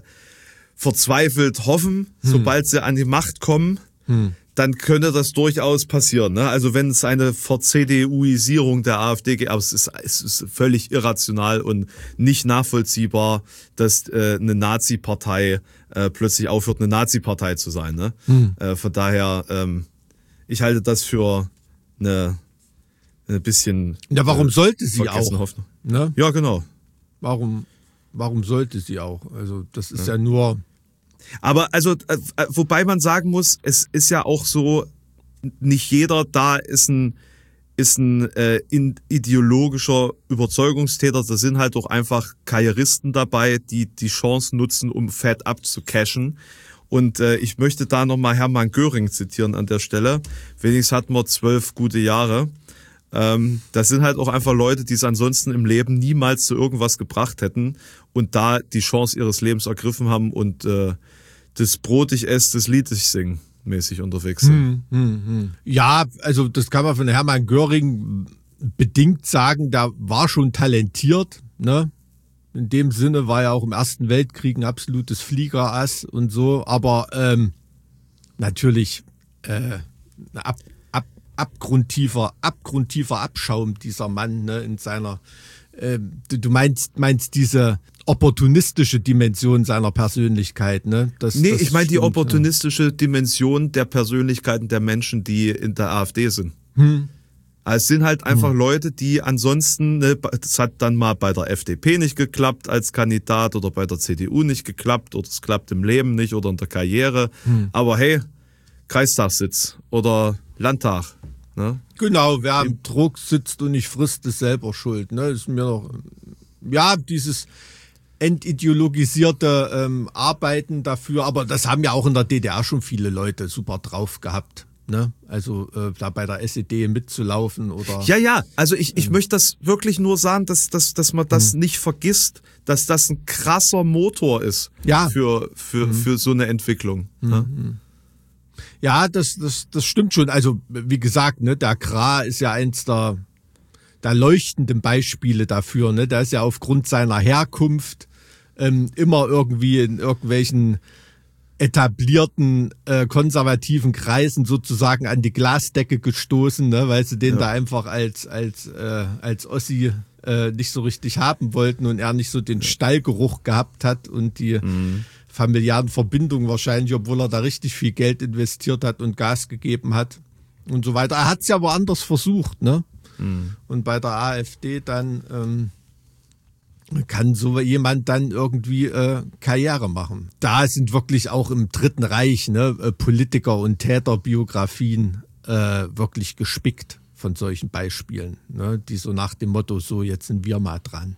Speaker 3: verzweifelt hoffen,
Speaker 1: Hm.
Speaker 3: sobald sie an die Macht kommen, dann könnte das durchaus passieren. Ne? Also wenn es eine Ver-C D U-Isierung der AfD gibt, aber es ist, es ist völlig irrational und nicht nachvollziehbar, dass äh, eine Nazi-Partei äh, plötzlich aufhört, eine Nazi-Partei zu sein. Ne? Äh, von daher, ähm, ich halte das für eine, eine bisschen
Speaker 1: Ja, warum sollte sie
Speaker 3: vergessene
Speaker 1: auch?
Speaker 3: Hoffnung.
Speaker 1: Ne?
Speaker 3: Ja, genau.
Speaker 1: Warum, warum sollte sie auch? Also das ist ja, ja nur...
Speaker 3: Aber also, äh, wobei man sagen muss, es ist ja auch so, nicht jeder da ist ein, ist ein äh, in, ideologischer Überzeugungstäter. Da sind halt auch einfach Karrieristen dabei, die die Chance nutzen, um fett abzucashen. Und äh, ich möchte da nochmal Hermann Göring zitieren an der Stelle. Wenigstens hatten wir zwölf gute Jahre. Ähm, das sind halt auch einfach Leute, die es ansonsten im Leben niemals zu irgendwas gebracht hätten und da die Chance ihres Lebens ergriffen haben und äh, das Brot ich esse, das Lied ich sing mäßig unterwegs sind.
Speaker 1: Hm, hm, hm. Ja, also das kann man von Hermann Göring bedingt sagen, der war schon talentiert, ne? In dem Sinne war er auch im Ersten Weltkrieg ein absolutes Fliegerass und so, aber ähm, natürlich äh, ab, ab, abgrundtiefer, abgrundtiefer Abschaum dieser Mann, ne, in seiner äh, du, du meinst, meinst diese opportunistische Dimension seiner Persönlichkeit, ne? Das,
Speaker 3: Nee,
Speaker 1: das
Speaker 3: ich meine die
Speaker 1: stimmt,
Speaker 3: opportunistische Dimension der Persönlichkeiten der Menschen, die in der AfD sind.
Speaker 1: Hm.
Speaker 3: Also es sind halt einfach hm. Leute, die ansonsten, ne, das hat dann mal bei der F D P nicht geklappt als Kandidat oder bei der C D U nicht geklappt oder es klappt im Leben nicht oder in der Karriere. Hm. Aber hey, Kreistagssitz oder Landtag. Ne?
Speaker 1: Genau, wer am Druck sitzt und nicht frisst, ist selber schuld. Ne? Ist mir noch, ja, dieses, entideologisierte ähm, Arbeiten dafür, aber das haben ja auch in der D D R schon viele Leute super drauf gehabt. Ne? Also äh, da bei der S E D mitzulaufen oder.
Speaker 3: Ja, ja, also ich, ich ähm, möchte das wirklich nur sagen, dass, dass, dass man das hm. nicht vergisst, dass das ein krasser Motor ist
Speaker 1: ja.
Speaker 3: für, für, hm. für so eine Entwicklung.
Speaker 1: Hm.
Speaker 3: Ne?
Speaker 1: Ja, das, das, das stimmt schon. Also wie gesagt, ne, der Gra ist ja eins der, der leuchtenden Beispiele dafür. Ne? Der ist ja aufgrund seiner Herkunft ähm, immer irgendwie in irgendwelchen etablierten äh, konservativen Kreisen sozusagen an die Glasdecke gestoßen, ne, weil sie den ja. da einfach als als äh, als Ossi äh, nicht so richtig haben wollten und er nicht so den ja. Stallgeruch gehabt hat und die mhm. familiären Verbindungen wahrscheinlich, obwohl er da richtig viel Geld investiert hat und Gas gegeben hat und so weiter. Er hat es ja woanders versucht, ne? Mhm. Und bei der AfD dann ähm, kann so jemand dann irgendwie äh, Karriere machen. Da sind wirklich auch im Dritten Reich ne, äh, Politiker- und Täterbiografien äh, wirklich gespickt von solchen Beispielen, ne, die so nach dem Motto, so jetzt sind wir mal dran.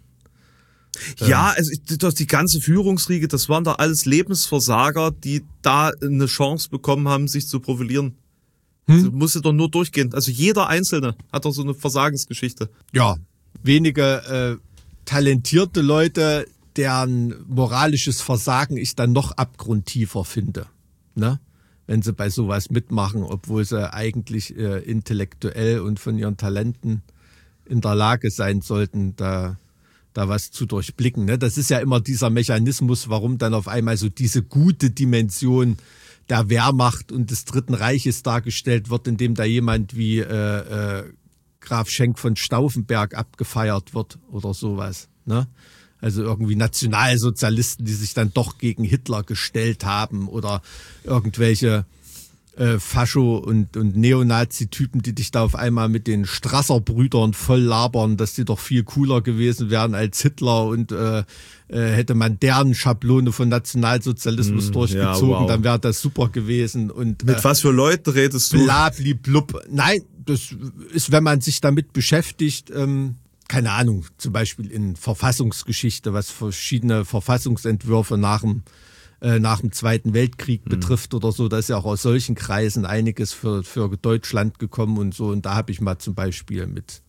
Speaker 3: Ja, also das, die ganze Führungsriege, das waren da alles Lebensversager, die da eine Chance bekommen haben, sich zu profilieren. Hm? Das musste doch nur durchgehen. Also jeder Einzelne hat doch so eine Versagensgeschichte.
Speaker 1: Ja, wenige äh, talentierte Leute, deren moralisches Versagen ich dann noch abgrundtiefer finde, ne? Wenn sie bei sowas mitmachen, obwohl sie eigentlich äh, intellektuell und von ihren Talenten in der Lage sein sollten, da, da was zu durchblicken. Ne? Das ist ja immer dieser Mechanismus, warum dann auf einmal so diese gute Dimension der Wehrmacht und des Dritten Reiches dargestellt wird, indem da jemand wie äh, äh, Graf Schenk von Stauffenberg abgefeiert wird oder sowas. Ne? Also irgendwie Nationalsozialisten, die sich dann doch gegen Hitler gestellt haben oder irgendwelche äh, Fascho- und, und Neonazi-Typen, die dich da auf einmal mit den Strasser-Brüdern voll labern, dass die doch viel cooler gewesen wären als Hitler und äh, äh, hätte man deren Schablone von Nationalsozialismus mm, durchgezogen, ja, wow. dann wäre das super gewesen. Und,
Speaker 3: mit äh, was für Leuten redest du?
Speaker 1: Blabli-blub. Nein, das ist, wenn man sich damit beschäftigt, ähm, keine Ahnung, zum Beispiel in Verfassungsgeschichte, was verschiedene Verfassungsentwürfe nach dem, äh, nach dem Zweiten Weltkrieg mhm. betrifft oder so, da ist ja auch aus solchen Kreisen einiges für, für Deutschland gekommen und so. Und da habe ich mal zum Beispiel mit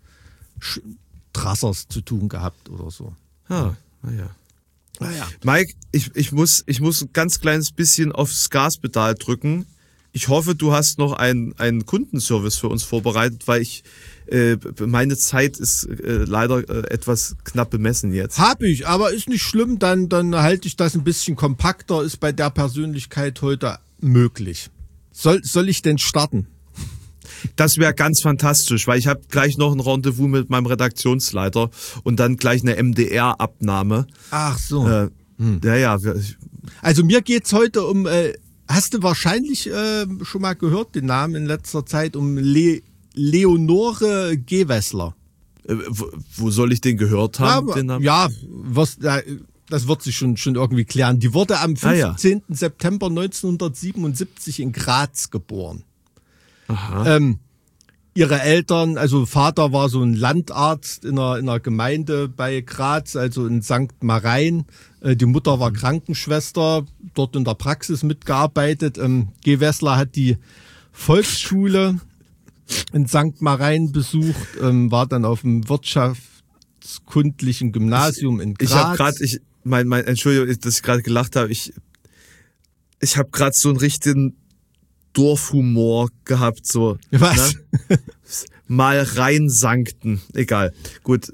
Speaker 1: Trassers zu tun gehabt oder so.
Speaker 3: Ah, naja.
Speaker 1: Naja.
Speaker 3: Mike, ich, ich, muss, ich muss ein ganz kleines bisschen aufs Gaspedal drücken. Ich hoffe, du hast noch einen, einen Kundenservice für uns vorbereitet, weil ich äh, meine Zeit ist äh, leider äh, etwas knapp bemessen jetzt.
Speaker 1: Hab ich, aber ist nicht schlimm, dann, dann halte ich das ein bisschen kompakter, ist bei der Persönlichkeit heute möglich. Soll, soll ich denn starten?
Speaker 3: Das wäre ganz fantastisch, weil ich habe gleich noch ein Rendezvous mit meinem Redaktionsleiter und dann gleich eine M D R-Abnahme.
Speaker 1: Ach so.
Speaker 3: Äh, hm. Ja, ja.
Speaker 1: Also mir geht's heute um... Äh, Hast du wahrscheinlich äh, schon mal gehört, den Namen in letzter Zeit, um Le- Leonore Gewessler.
Speaker 3: Äh, wo, wo soll ich den gehört haben?
Speaker 1: Ja,
Speaker 3: den Namen?
Speaker 1: ja was, das wird sich schon, schon irgendwie klären. Die wurde am fünfzehnten Ah, ja. September neunzehnhundertsiebenundsiebzig in Graz geboren.
Speaker 3: Aha.
Speaker 1: Ähm, ihre Eltern, also Vater war so ein Landarzt in einer, in einer Gemeinde bei Graz, also in Sankt Marein. Die Mutter war Krankenschwester, dort in der Praxis mitgearbeitet. Ähm, Gewessler hat die Volksschule in Sankt Marein besucht, ähm, war dann auf dem wirtschaftskundlichen Gymnasium in Graz.
Speaker 3: Ich habe gerade, ich, mein, mein, Entschuldigung, dass ich gerade gelacht habe. Ich, ich habe gerade so einen richtigen Dorfhumor gehabt, so.
Speaker 1: Was?
Speaker 3: Ne? Mal reinsankten. Egal. Gut.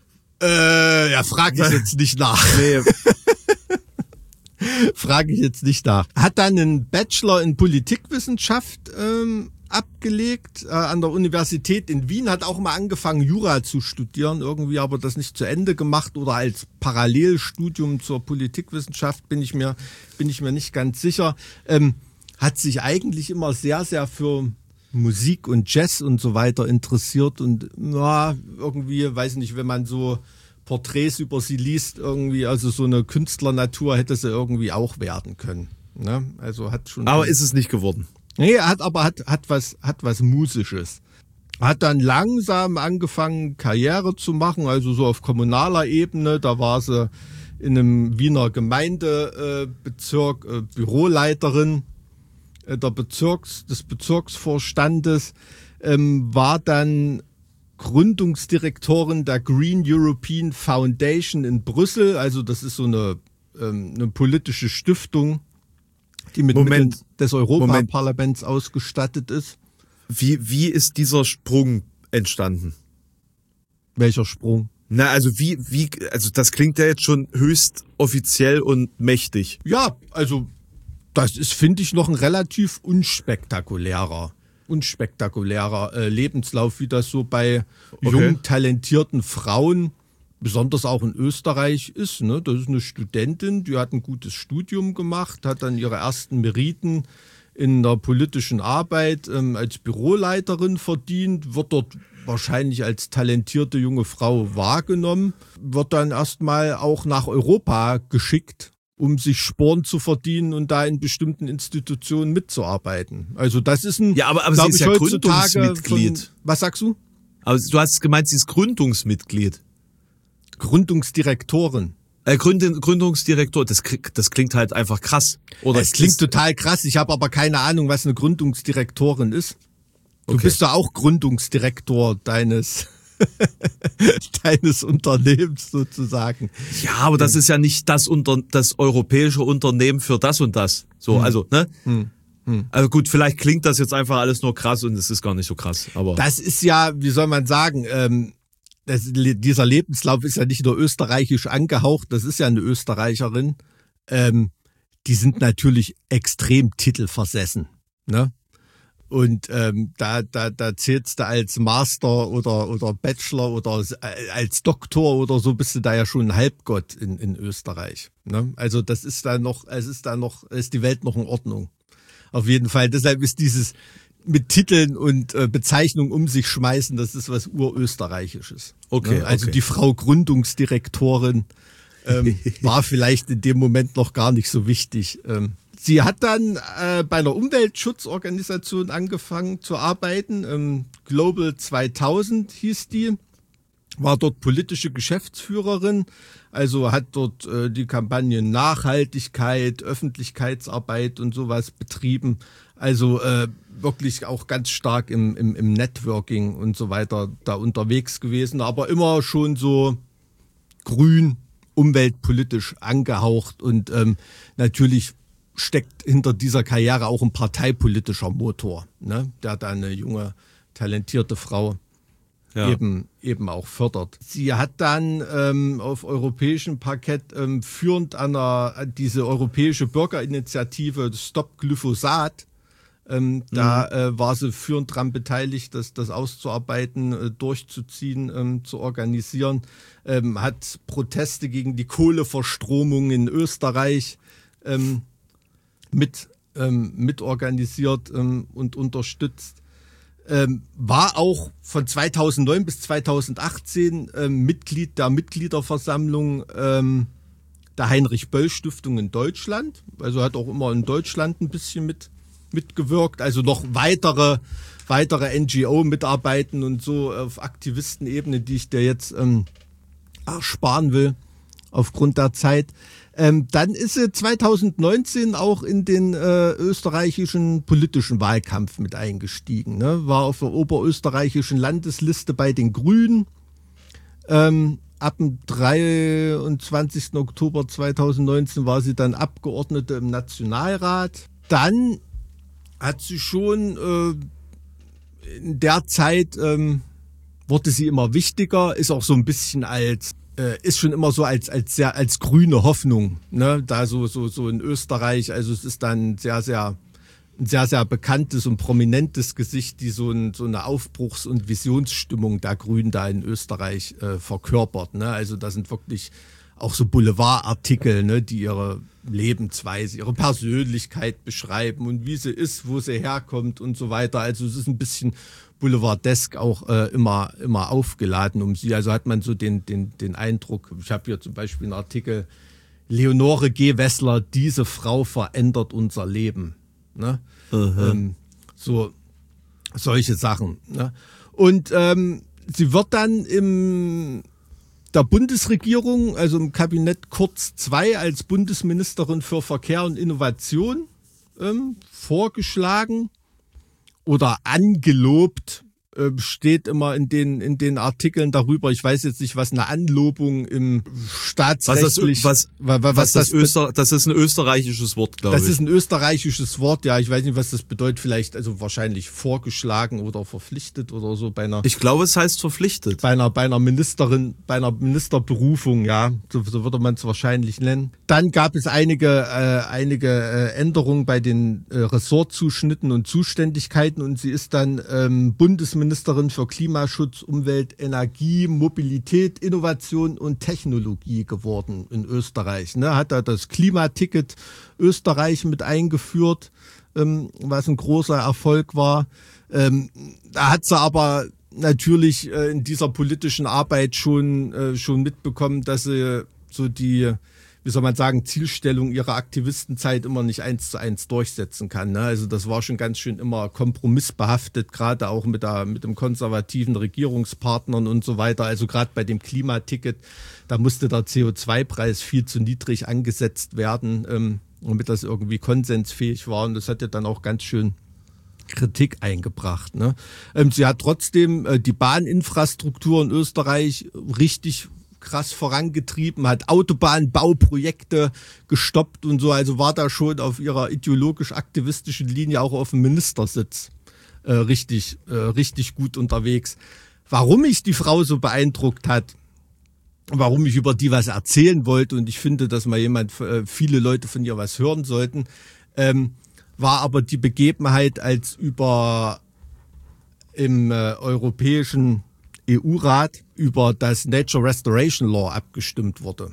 Speaker 1: Äh, ja, frage ich jetzt nicht nach.
Speaker 3: Nee.
Speaker 1: Frage ich jetzt nicht nach. Hat dann einen Bachelor in Politikwissenschaft ähm, abgelegt äh, an der Universität in Wien, hat auch mal angefangen, Jura zu studieren, irgendwie aber das nicht zu Ende gemacht oder als Parallelstudium zur Politikwissenschaft, bin ich mir, bin ich mir nicht ganz sicher. Ähm, hat sich eigentlich immer sehr, sehr für Musik und Jazz und so weiter interessiert und ja, irgendwie, weiß nicht, wenn man so Porträts über sie liest, irgendwie, also so eine Künstlernatur hätte sie irgendwie auch werden können. Ne? Also hat schon.
Speaker 3: Aber ist es nicht geworden?
Speaker 1: Nee, hat aber hat, hat was, hat was Musisches. Hat dann langsam angefangen, Karriere zu machen, also so auf kommunaler Ebene. Da war sie in einem Wiener Gemeindebezirk äh, Büroleiterin äh, der Bezirks, des Bezirksvorstandes, ähm, war dann Gründungsdirektorin der Green European Foundation in Brüssel. Also das ist so eine, ähm, eine politische Stiftung, die mit
Speaker 3: Moment.
Speaker 1: Mitteln des Europaparlaments ausgestattet ist.
Speaker 3: Wie, wie ist dieser Sprung entstanden?
Speaker 1: Welcher Sprung?
Speaker 3: Na, also wie, wie, also das klingt ja jetzt schon höchst offiziell und mächtig.
Speaker 1: Ja, also das ist, finde ich, noch ein relativ unspektakulärer, unspektakulärer äh, Lebenslauf, wie das so bei
Speaker 3: Okay.
Speaker 1: jungen, talentierten Frauen, besonders auch in Österreich ist. Ne? Das ist eine Studentin, die hat ein gutes Studium gemacht, hat dann ihre ersten Meriten in der politischen Arbeit ähm, als Büroleiterin verdient, wird dort wahrscheinlich als talentierte junge Frau wahrgenommen, wird dann erstmal auch nach Europa geschickt, um sich Sporen zu verdienen und da in bestimmten Institutionen mitzuarbeiten. Also das ist ein,
Speaker 3: Ja, aber, aber sie
Speaker 1: glaub
Speaker 3: ist
Speaker 1: ich,
Speaker 3: ja
Speaker 1: heutzutage
Speaker 3: Gründungsmitglied.
Speaker 1: Von, was sagst du?
Speaker 3: Aber du hast gemeint, sie ist Gründungsmitglied.
Speaker 1: Gründungsdirektorin.
Speaker 3: Äh, Gründ, Gründungsdirektor, das, das klingt halt einfach krass. Oder
Speaker 1: Das klingt
Speaker 3: ist,
Speaker 1: total krass. Ich habe aber keine Ahnung, was eine Gründungsdirektorin ist. Du
Speaker 3: Okay.
Speaker 1: bist ja auch Gründungsdirektor deines, deines Unternehmens sozusagen.
Speaker 3: Ja, aber das ist ja nicht das unter, das europäische Unternehmen für das und das. So, also, ne?
Speaker 1: Hm. Hm.
Speaker 3: Also gut, vielleicht klingt das jetzt einfach alles nur krass und es ist gar nicht so krass. Aber
Speaker 1: Das ist ja, wie soll man sagen, ähm, das, dieser Lebenslauf ist ja nicht nur österreichisch angehaucht, das ist ja eine Österreicherin. Ähm, die sind natürlich extrem titelversessen, ne? Und ähm, da, da, da zählst du als Master oder, oder Bachelor oder als Doktor oder so, bist du da ja schon ein Halbgott in, in Österreich. Ne? Also das ist da noch, es ist da noch, ist die Welt noch in Ordnung. Auf jeden Fall. Deshalb ist dieses mit Titeln und äh, Bezeichnungen um sich schmeißen, das ist was Urösterreichisches.
Speaker 3: Okay,
Speaker 1: Ne? Also
Speaker 3: okay.
Speaker 1: die Frau Gründungsdirektorin ähm, war vielleicht in dem Moment noch gar nicht so wichtig. Ähm, Sie hat dann äh, bei einer Umweltschutzorganisation angefangen zu arbeiten. Ähm, Global zweitausend hieß die. War dort politische Geschäftsführerin. Also hat dort äh, die Kampagnen Nachhaltigkeit, Öffentlichkeitsarbeit und sowas betrieben. Also äh, wirklich auch ganz stark im, im, im Networking und so weiter da unterwegs gewesen. Aber immer schon so grün, umweltpolitisch angehaucht und ähm, natürlich steckt hinter dieser Karriere auch ein parteipolitischer Motor, ne, der da eine junge, talentierte Frau
Speaker 3: ja.
Speaker 1: eben, eben auch fördert. Sie hat dann ähm, auf europäischem Parkett ähm, führend an einer, diese europäische Bürgerinitiative Stop Glyphosat, ähm, mhm. da äh, war sie führend dran beteiligt, das, das auszuarbeiten, äh, durchzuziehen, ähm, zu organisieren, ähm, hat Proteste gegen die Kohleverstromung in Österreich ähm, mit ähm, mitorganisiert ähm, und unterstützt. Ähm, war auch von zweitausendneun bis zweitausendachtzehn ähm, Mitglied der Mitgliederversammlung ähm, der Heinrich-Böll-Stiftung in Deutschland. Also hat auch immer in Deutschland ein bisschen mit mitgewirkt. Also noch weitere weitere N G O-Mitarbeiten und so auf Aktivistenebene, die ich dir jetzt ähm, ersparen will aufgrund der Zeit. Ähm, dann ist sie zweitausendneunzehn auch in den äh, österreichischen politischen Wahlkampf mit eingestiegen. Ne? War auf der oberösterreichischen Landesliste bei den Grünen. Ähm, ab dem dreiundzwanzigsten Oktober zweitausendneunzehn war sie dann Abgeordnete im Nationalrat. Dann hat sie schon äh, in der Zeit, ähm, wurde sie immer wichtiger, ist auch so ein bisschen als ist schon immer so als als sehr als grüne Hoffnung, ne, da so so so in Österreich, also es ist dann sehr sehr ein sehr sehr bekanntes und prominentes Gesicht, die so ein, so eine Aufbruchs- und Visionsstimmung der Grünen da in Österreich äh, verkörpert, ne? Also da sind wirklich auch so Boulevardartikel, ne, die ihre Lebensweise, ihre Persönlichkeit beschreiben und wie sie ist, wo sie herkommt und so weiter. Also es ist ein bisschen boulevardesk auch äh, immer immer aufgeladen um sie. Also hat man so den den den Eindruck. Ich habe hier zum Beispiel einen Artikel: Leonore G. Wessler, diese Frau verändert unser Leben. Ne? Ähm, so solche Sachen. Ne? Und ähm, sie wird dann im der Bundesregierung, also im Kabinett Kurz zwei als Bundesministerin für Verkehr und Innovation ähm, vorgeschlagen oder angelobt. Steht immer in den in den Artikeln darüber. Ich weiß jetzt nicht, was eine Anlobung im staatsrechtlich...
Speaker 3: Was, was, was, was das, das, Öster, das ist ein österreichisches Wort, glaube ich.
Speaker 1: Das ist ein österreichisches Wort, ja. Ich weiß nicht, was das bedeutet. Vielleicht, also wahrscheinlich vorgeschlagen oder verpflichtet oder so bei einer...
Speaker 3: Ich glaube, es heißt verpflichtet.
Speaker 1: Bei einer, bei einer Ministerin, bei einer Ministerberufung, ja. So, so würde man es wahrscheinlich nennen. Dann gab es einige, äh, einige äh, Änderungen bei den äh, Ressortzuschnitten und Zuständigkeiten und sie ist dann ähm, Bundesministerin Ministerin für Klimaschutz, Umwelt, Energie, Mobilität, Innovation und Technologie geworden in Österreich. Ne, hat er das Klimaticket Österreich mit eingeführt, ähm, was ein großer Erfolg war. Ähm, da hat sie aber natürlich äh, in dieser politischen Arbeit schon, äh, schon mitbekommen, dass sie so die, wie soll man sagen, Zielstellung ihrer Aktivistenzeit immer nicht eins zu eins durchsetzen kann. Ne? Also das war schon ganz schön immer kompromissbehaftet, gerade auch mit, der, mit dem konservativen Regierungspartnern und so weiter. Also gerade bei dem Klimaticket, da musste der C O zwei Preis viel zu niedrig angesetzt werden, ähm, damit das irgendwie konsensfähig war. Und das hat ja dann auch ganz schön Kritik eingebracht. Ne? Ähm, sie hat trotzdem äh, die Bahninfrastruktur in Österreich richtig krass vorangetrieben, hat Autobahnbauprojekte gestoppt und so, also war da schon auf ihrer ideologisch-aktivistischen Linie auch auf dem Ministersitz äh, richtig, äh, richtig gut unterwegs. Warum mich die Frau so beeindruckt hat, warum ich über die was erzählen wollte und ich finde, dass mal jemand, äh, viele Leute von ihr was hören sollten, ähm, war aber die Begebenheit, als über im äh, europäischen E U-Rat über das Nature Restoration Law abgestimmt wurde.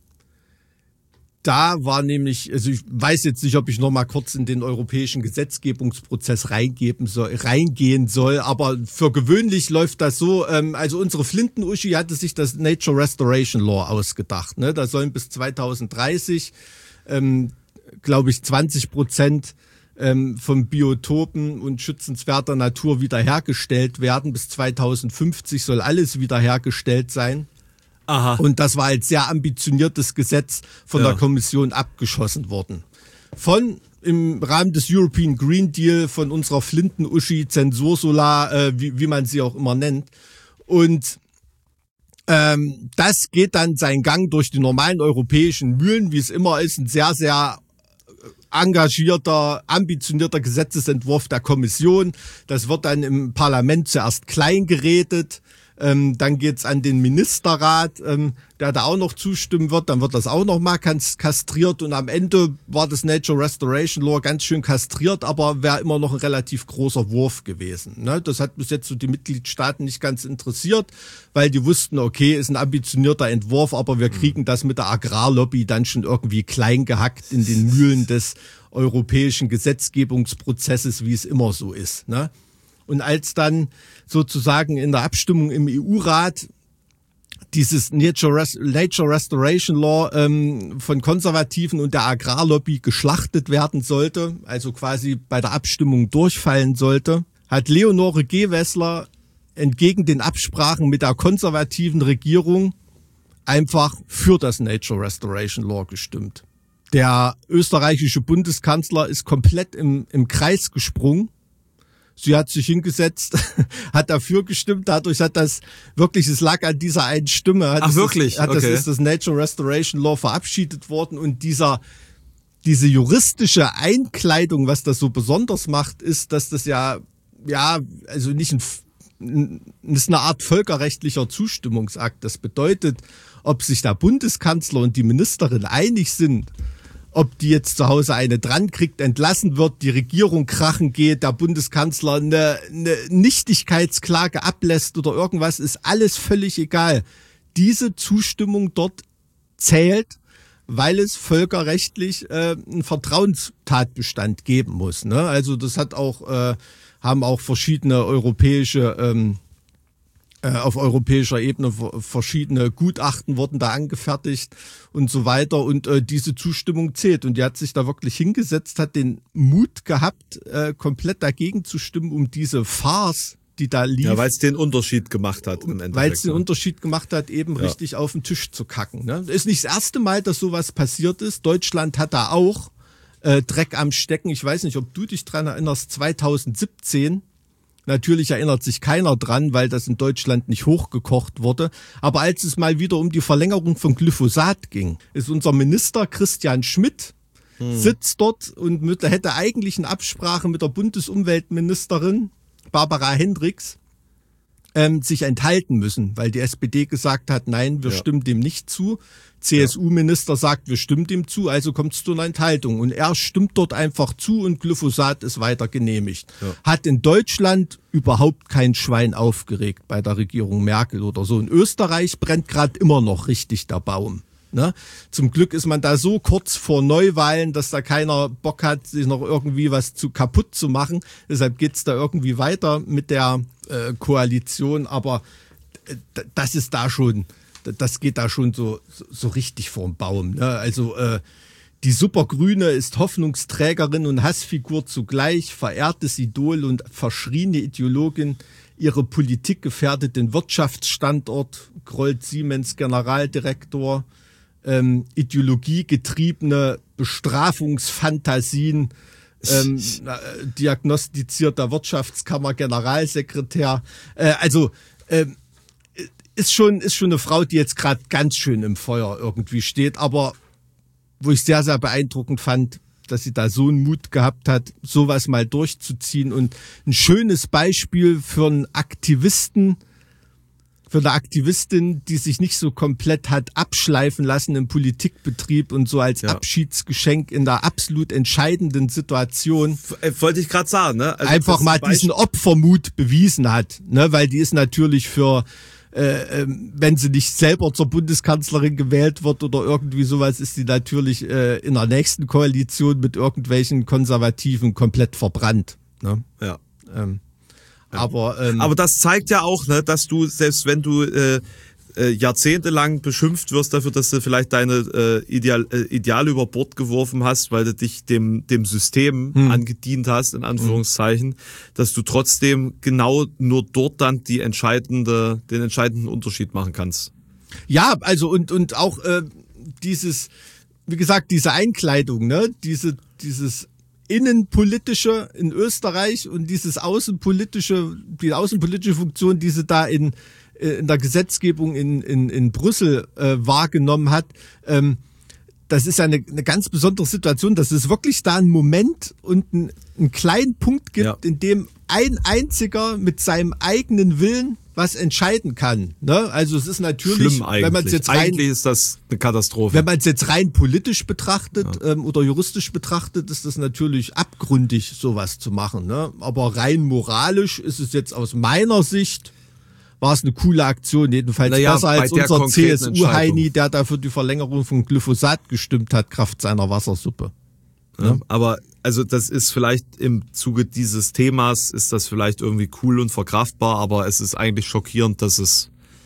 Speaker 1: Da war nämlich, also ich weiß jetzt nicht, ob ich noch mal kurz in den europäischen Gesetzgebungsprozess reingeben soll, reingehen soll, aber für gewöhnlich läuft das so, ähm, also unsere Flinten-Uschi hatte sich das Nature Restoration Law ausgedacht. Ne? Da sollen bis zweitausenddreißig, ähm, glaube ich, zwanzig Prozent von Biotopen und schützenswerter Natur wiederhergestellt werden. Bis zweitausendfünfzig soll alles wiederhergestellt sein.
Speaker 3: Aha.
Speaker 1: Und das war als sehr ambitioniertes Gesetz von ja. der Kommission abgeschossen worden. Von im Rahmen des European Green Deal von unserer Flinten-Uschi, Zensursolar, äh, wie, wie man sie auch immer nennt. Und ähm, das geht dann seinen Gang durch die normalen europäischen Mühlen, wie es immer ist, ein sehr, sehr engagierter, ambitionierter Gesetzesentwurf der Kommission. Das wird dann im Parlament zuerst klein geredet. Ähm, dann geht's an den Ministerrat, ähm, der da auch noch zustimmen wird. Dann wird das auch noch mal kastriert. Und am Ende war das Nature Restoration Law ganz schön kastriert, aber wäre immer noch ein relativ großer Wurf gewesen. Ne? Das hat bis jetzt so die Mitgliedstaaten nicht ganz interessiert, weil die wussten, okay, ist ein ambitionierter Entwurf, aber wir kriegen das mit der Agrarlobby dann schon irgendwie klein gehackt in den Mühlen des europäischen Gesetzgebungsprozesses, wie es immer so ist. Ne? Und als dann sozusagen in der Abstimmung im E U-Rat dieses Nature, Rest- Nature Restoration Law ähm, von Konservativen und der Agrarlobby geschlachtet werden sollte, also quasi bei der Abstimmung durchfallen sollte, hat Leonore Gewessler entgegen den Absprachen mit der konservativen Regierung einfach für das Nature Restoration Law gestimmt. Der österreichische Bundeskanzler ist komplett im, im Kreis gesprungen. Sie hat sich hingesetzt, hat dafür gestimmt, dadurch hat das wirklich, es lag an dieser einen Stimme. Hat
Speaker 3: Ach
Speaker 1: das,
Speaker 3: wirklich?
Speaker 1: Hat
Speaker 3: okay.
Speaker 1: Das ist das Nature Restoration Law verabschiedet worden und dieser, diese juristische Einkleidung, was das so besonders macht, ist, dass das ja, ja, also nicht ein, das ist eine Art völkerrechtlicher Zustimmungsakt. Das bedeutet, ob sich der Bundeskanzler und die Ministerin einig sind, ob die jetzt zu Hause eine dran kriegt, entlassen wird, die Regierung krachen geht, der Bundeskanzler eine, eine Nichtigkeitsklage ablässt oder irgendwas, ist alles völlig egal. Diese Zustimmung dort zählt, weil es völkerrechtlich äh, einen Vertrauenstatbestand geben muss. Ne? Also das hat auch, äh, haben auch verschiedene europäische ähm, auf europäischer Ebene verschiedene Gutachten wurden da angefertigt und so weiter und äh, diese Zustimmung zählt und die hat sich da wirklich hingesetzt, hat den Mut gehabt, äh, komplett dagegen zu stimmen, um diese Farce, die da lief.
Speaker 3: Ja, weil es den Unterschied gemacht hat im Endeffekt.
Speaker 1: Weil es den
Speaker 3: ne?
Speaker 1: Unterschied gemacht hat, eben ja. richtig auf den Tisch zu kacken. Ne? Ist nicht das erste Mal, dass sowas passiert ist. Deutschland hat da auch äh, Dreck am Stecken. Ich weiß nicht, ob du dich dran erinnerst, zweitausendsiebzehn. Natürlich erinnert sich keiner dran, weil das in Deutschland nicht hochgekocht wurde. Aber als es mal wieder um die Verlängerung von Glyphosat ging, ist unser Minister Christian Schmidt hm. sitzt dort und mit, hätte eigentlich eine Absprache mit der Bundesumweltministerin Barbara Hendricks ähm, sich enthalten müssen, weil die S P D gesagt hat, nein, wir ja. stimmen dem nicht zu. C S U-Minister sagt, wir stimmen dem zu, also kommt es zu einer Enthaltung. Und er stimmt dort einfach zu und Glyphosat ist weiter genehmigt. Ja. Hat in Deutschland überhaupt kein Schwein aufgeregt bei der Regierung Merkel oder so. In Österreich brennt gerade immer noch richtig der Baum. Ne? Zum Glück ist man da so kurz vor Neuwahlen, dass da keiner Bock hat, sich noch irgendwie was zu kaputt zu machen. Deshalb geht's da irgendwie weiter mit der äh, Koalition. Aber äh, das ist da schon... Das geht da schon so, so richtig vorm Baum. Ne? Also äh, die Supergrüne ist Hoffnungsträgerin und Hassfigur zugleich, verehrtes Idol und verschriene Ideologin. Ihre Politik gefährdet den Wirtschaftsstandort, grollt Siemens Generaldirektor. Ähm, ideologiegetriebene Bestrafungsfantasien, ähm, diagnostiziert der Wirtschaftskammer Generalsekretär. Äh, also ähm, Ist schon, ist schon eine Frau, die jetzt gerade ganz schön im Feuer irgendwie steht, aber wo ich sehr, sehr beeindruckend fand, dass sie da so einen Mut gehabt hat, sowas mal durchzuziehen und ein schönes Beispiel für einen Aktivisten, für eine Aktivistin, die sich nicht so komplett hat abschleifen lassen im Politikbetrieb und so als ja. Abschiedsgeschenk in der absolut entscheidenden Situation.
Speaker 3: F- wollte ich gerade sagen, ne? Also
Speaker 1: einfach mal diesen Opfermut bewiesen hat, ne? Weil die ist natürlich für Äh, ähm, wenn sie nicht selber zur Bundeskanzlerin gewählt wird oder irgendwie sowas, ist sie natürlich äh, in der nächsten Koalition mit irgendwelchen Konservativen komplett verbrannt. Ne?
Speaker 3: Ja.
Speaker 1: Ähm,
Speaker 3: ja.
Speaker 1: Aber, ähm,
Speaker 3: aber das zeigt ja auch, ne, dass du, selbst wenn du äh, äh, jahrzehntelang beschimpft wirst dafür, dass du vielleicht deine äh, Ideal, äh, Ideale über Bord geworfen hast, weil du dich dem dem System hm. angedient hast, in Anführungszeichen, hm. dass du trotzdem genau nur dort dann die entscheidende, den entscheidenden Unterschied machen kannst.
Speaker 1: Ja, also und und auch äh, dieses, wie gesagt, diese Einkleidung, ne, diese dieses innenpolitische in Österreich und dieses außenpolitische, die außenpolitische Funktion, die sie da in in der Gesetzgebung in, in, in Brüssel äh, wahrgenommen hat, ähm, das ist eine, eine ganz besondere Situation, dass es wirklich da einen Moment und einen, einen kleinen Punkt gibt, ja. in dem ein einziger mit seinem eigenen Willen was entscheiden kann. Ne? Also es ist natürlich,
Speaker 3: schlimm eigentlich.
Speaker 1: wenn man es jetzt rein,
Speaker 3: eigentlich ist das eine Katastrophe.
Speaker 1: Wenn man es jetzt rein politisch betrachtet ja. ähm, oder juristisch betrachtet, ist das natürlich abgründig, sowas zu machen. Ne? Aber rein moralisch ist es jetzt aus meiner Sicht, war es eine coole Aktion, jedenfalls naja, besser als unser C S U-Heini, der da für die Verlängerung von Glyphosat gestimmt hat, Kraft seiner Wassersuppe.
Speaker 3: Ja, ja. Aber also das ist vielleicht im Zuge dieses Themas, ist das vielleicht irgendwie cool und verkraftbar, aber es ist eigentlich schockierend, dass es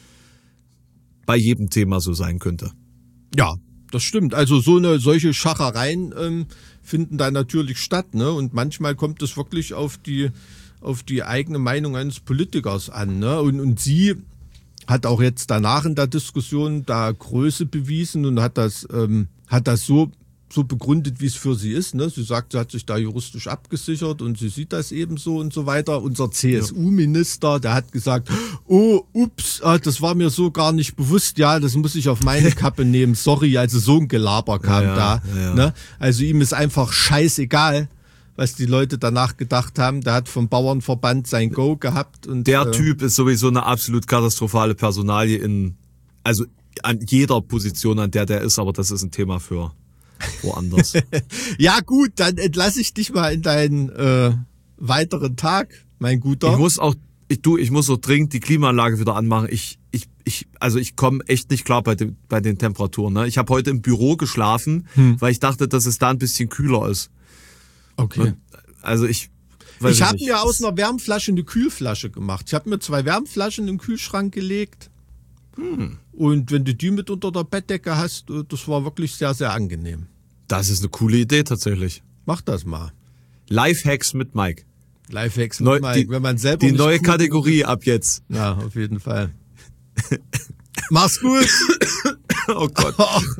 Speaker 3: bei jedem Thema so sein könnte.
Speaker 1: Ja, das stimmt. Also so eine solche Schachereien ähm, finden da natürlich statt, ne? Und manchmal kommt es wirklich auf die auf die eigene Meinung eines Politikers an, ne? Und, und sie hat auch jetzt danach in der Diskussion da Größe bewiesen und hat das, ähm, hat das so, so begründet, wie es für sie ist, ne? Sie sagt, sie hat sich da juristisch abgesichert und sie sieht das eben so und so weiter. Unser C S U-Minister, der hat gesagt, oh, ups, das war mir so gar nicht bewusst, ja, das muss ich auf meine Kappe nehmen, sorry, also so ein Gelaber kam ja, da, ja, ja. Ne? Also ihm ist einfach scheißegal, was die Leute danach gedacht haben. Der hat vom Bauernverband sein Go gehabt. Und
Speaker 3: der
Speaker 1: äh,
Speaker 3: Typ ist sowieso eine absolut katastrophale Personalie in, also an jeder Position, an der der ist, aber das ist ein Thema für woanders.
Speaker 1: Ja gut, dann entlasse ich dich mal in deinen äh, weiteren Tag, mein Guter.
Speaker 3: Ich muss auch, ich, du, ich muss so dringend die Klimaanlage wieder anmachen. Ich, ich, ich, also ich komme echt nicht klar bei, den, bei den Temperaturen. Ne? Ich habe heute im Büro geschlafen, hm. weil ich dachte, dass es da ein bisschen kühler ist.
Speaker 1: Okay.
Speaker 3: Also ich weiß
Speaker 1: Ich habe
Speaker 3: nicht.
Speaker 1: mir aus einer Wärmflasche eine Kühlflasche gemacht. Ich habe mir zwei Wärmflaschen in den Kühlschrank gelegt. Hm. Und wenn du die mit unter der Bettdecke hast, das war wirklich sehr, sehr angenehm.
Speaker 3: Das ist eine coole Idee tatsächlich.
Speaker 1: Mach das mal.
Speaker 3: Lifehacks mit Mike.
Speaker 1: Lifehacks
Speaker 3: Neu,
Speaker 1: mit Mike,
Speaker 3: die,
Speaker 1: wenn man selber
Speaker 3: die
Speaker 1: nicht
Speaker 3: neue
Speaker 1: cool
Speaker 3: Kategorie ab jetzt.
Speaker 1: Ja, auf jeden Fall. Mach's gut.
Speaker 3: Oh Gott.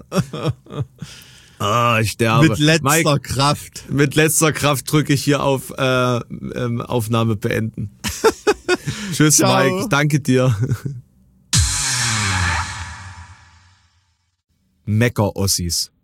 Speaker 3: Ah, ich sterbe.
Speaker 1: Mit letzter
Speaker 3: Mike,
Speaker 1: Kraft.
Speaker 3: Mit letzter Kraft drücke ich hier auf äh, ähm, Aufnahme beenden. Tschüss,
Speaker 1: Ciao.
Speaker 3: Mike. Danke dir. Mecker-Ossis.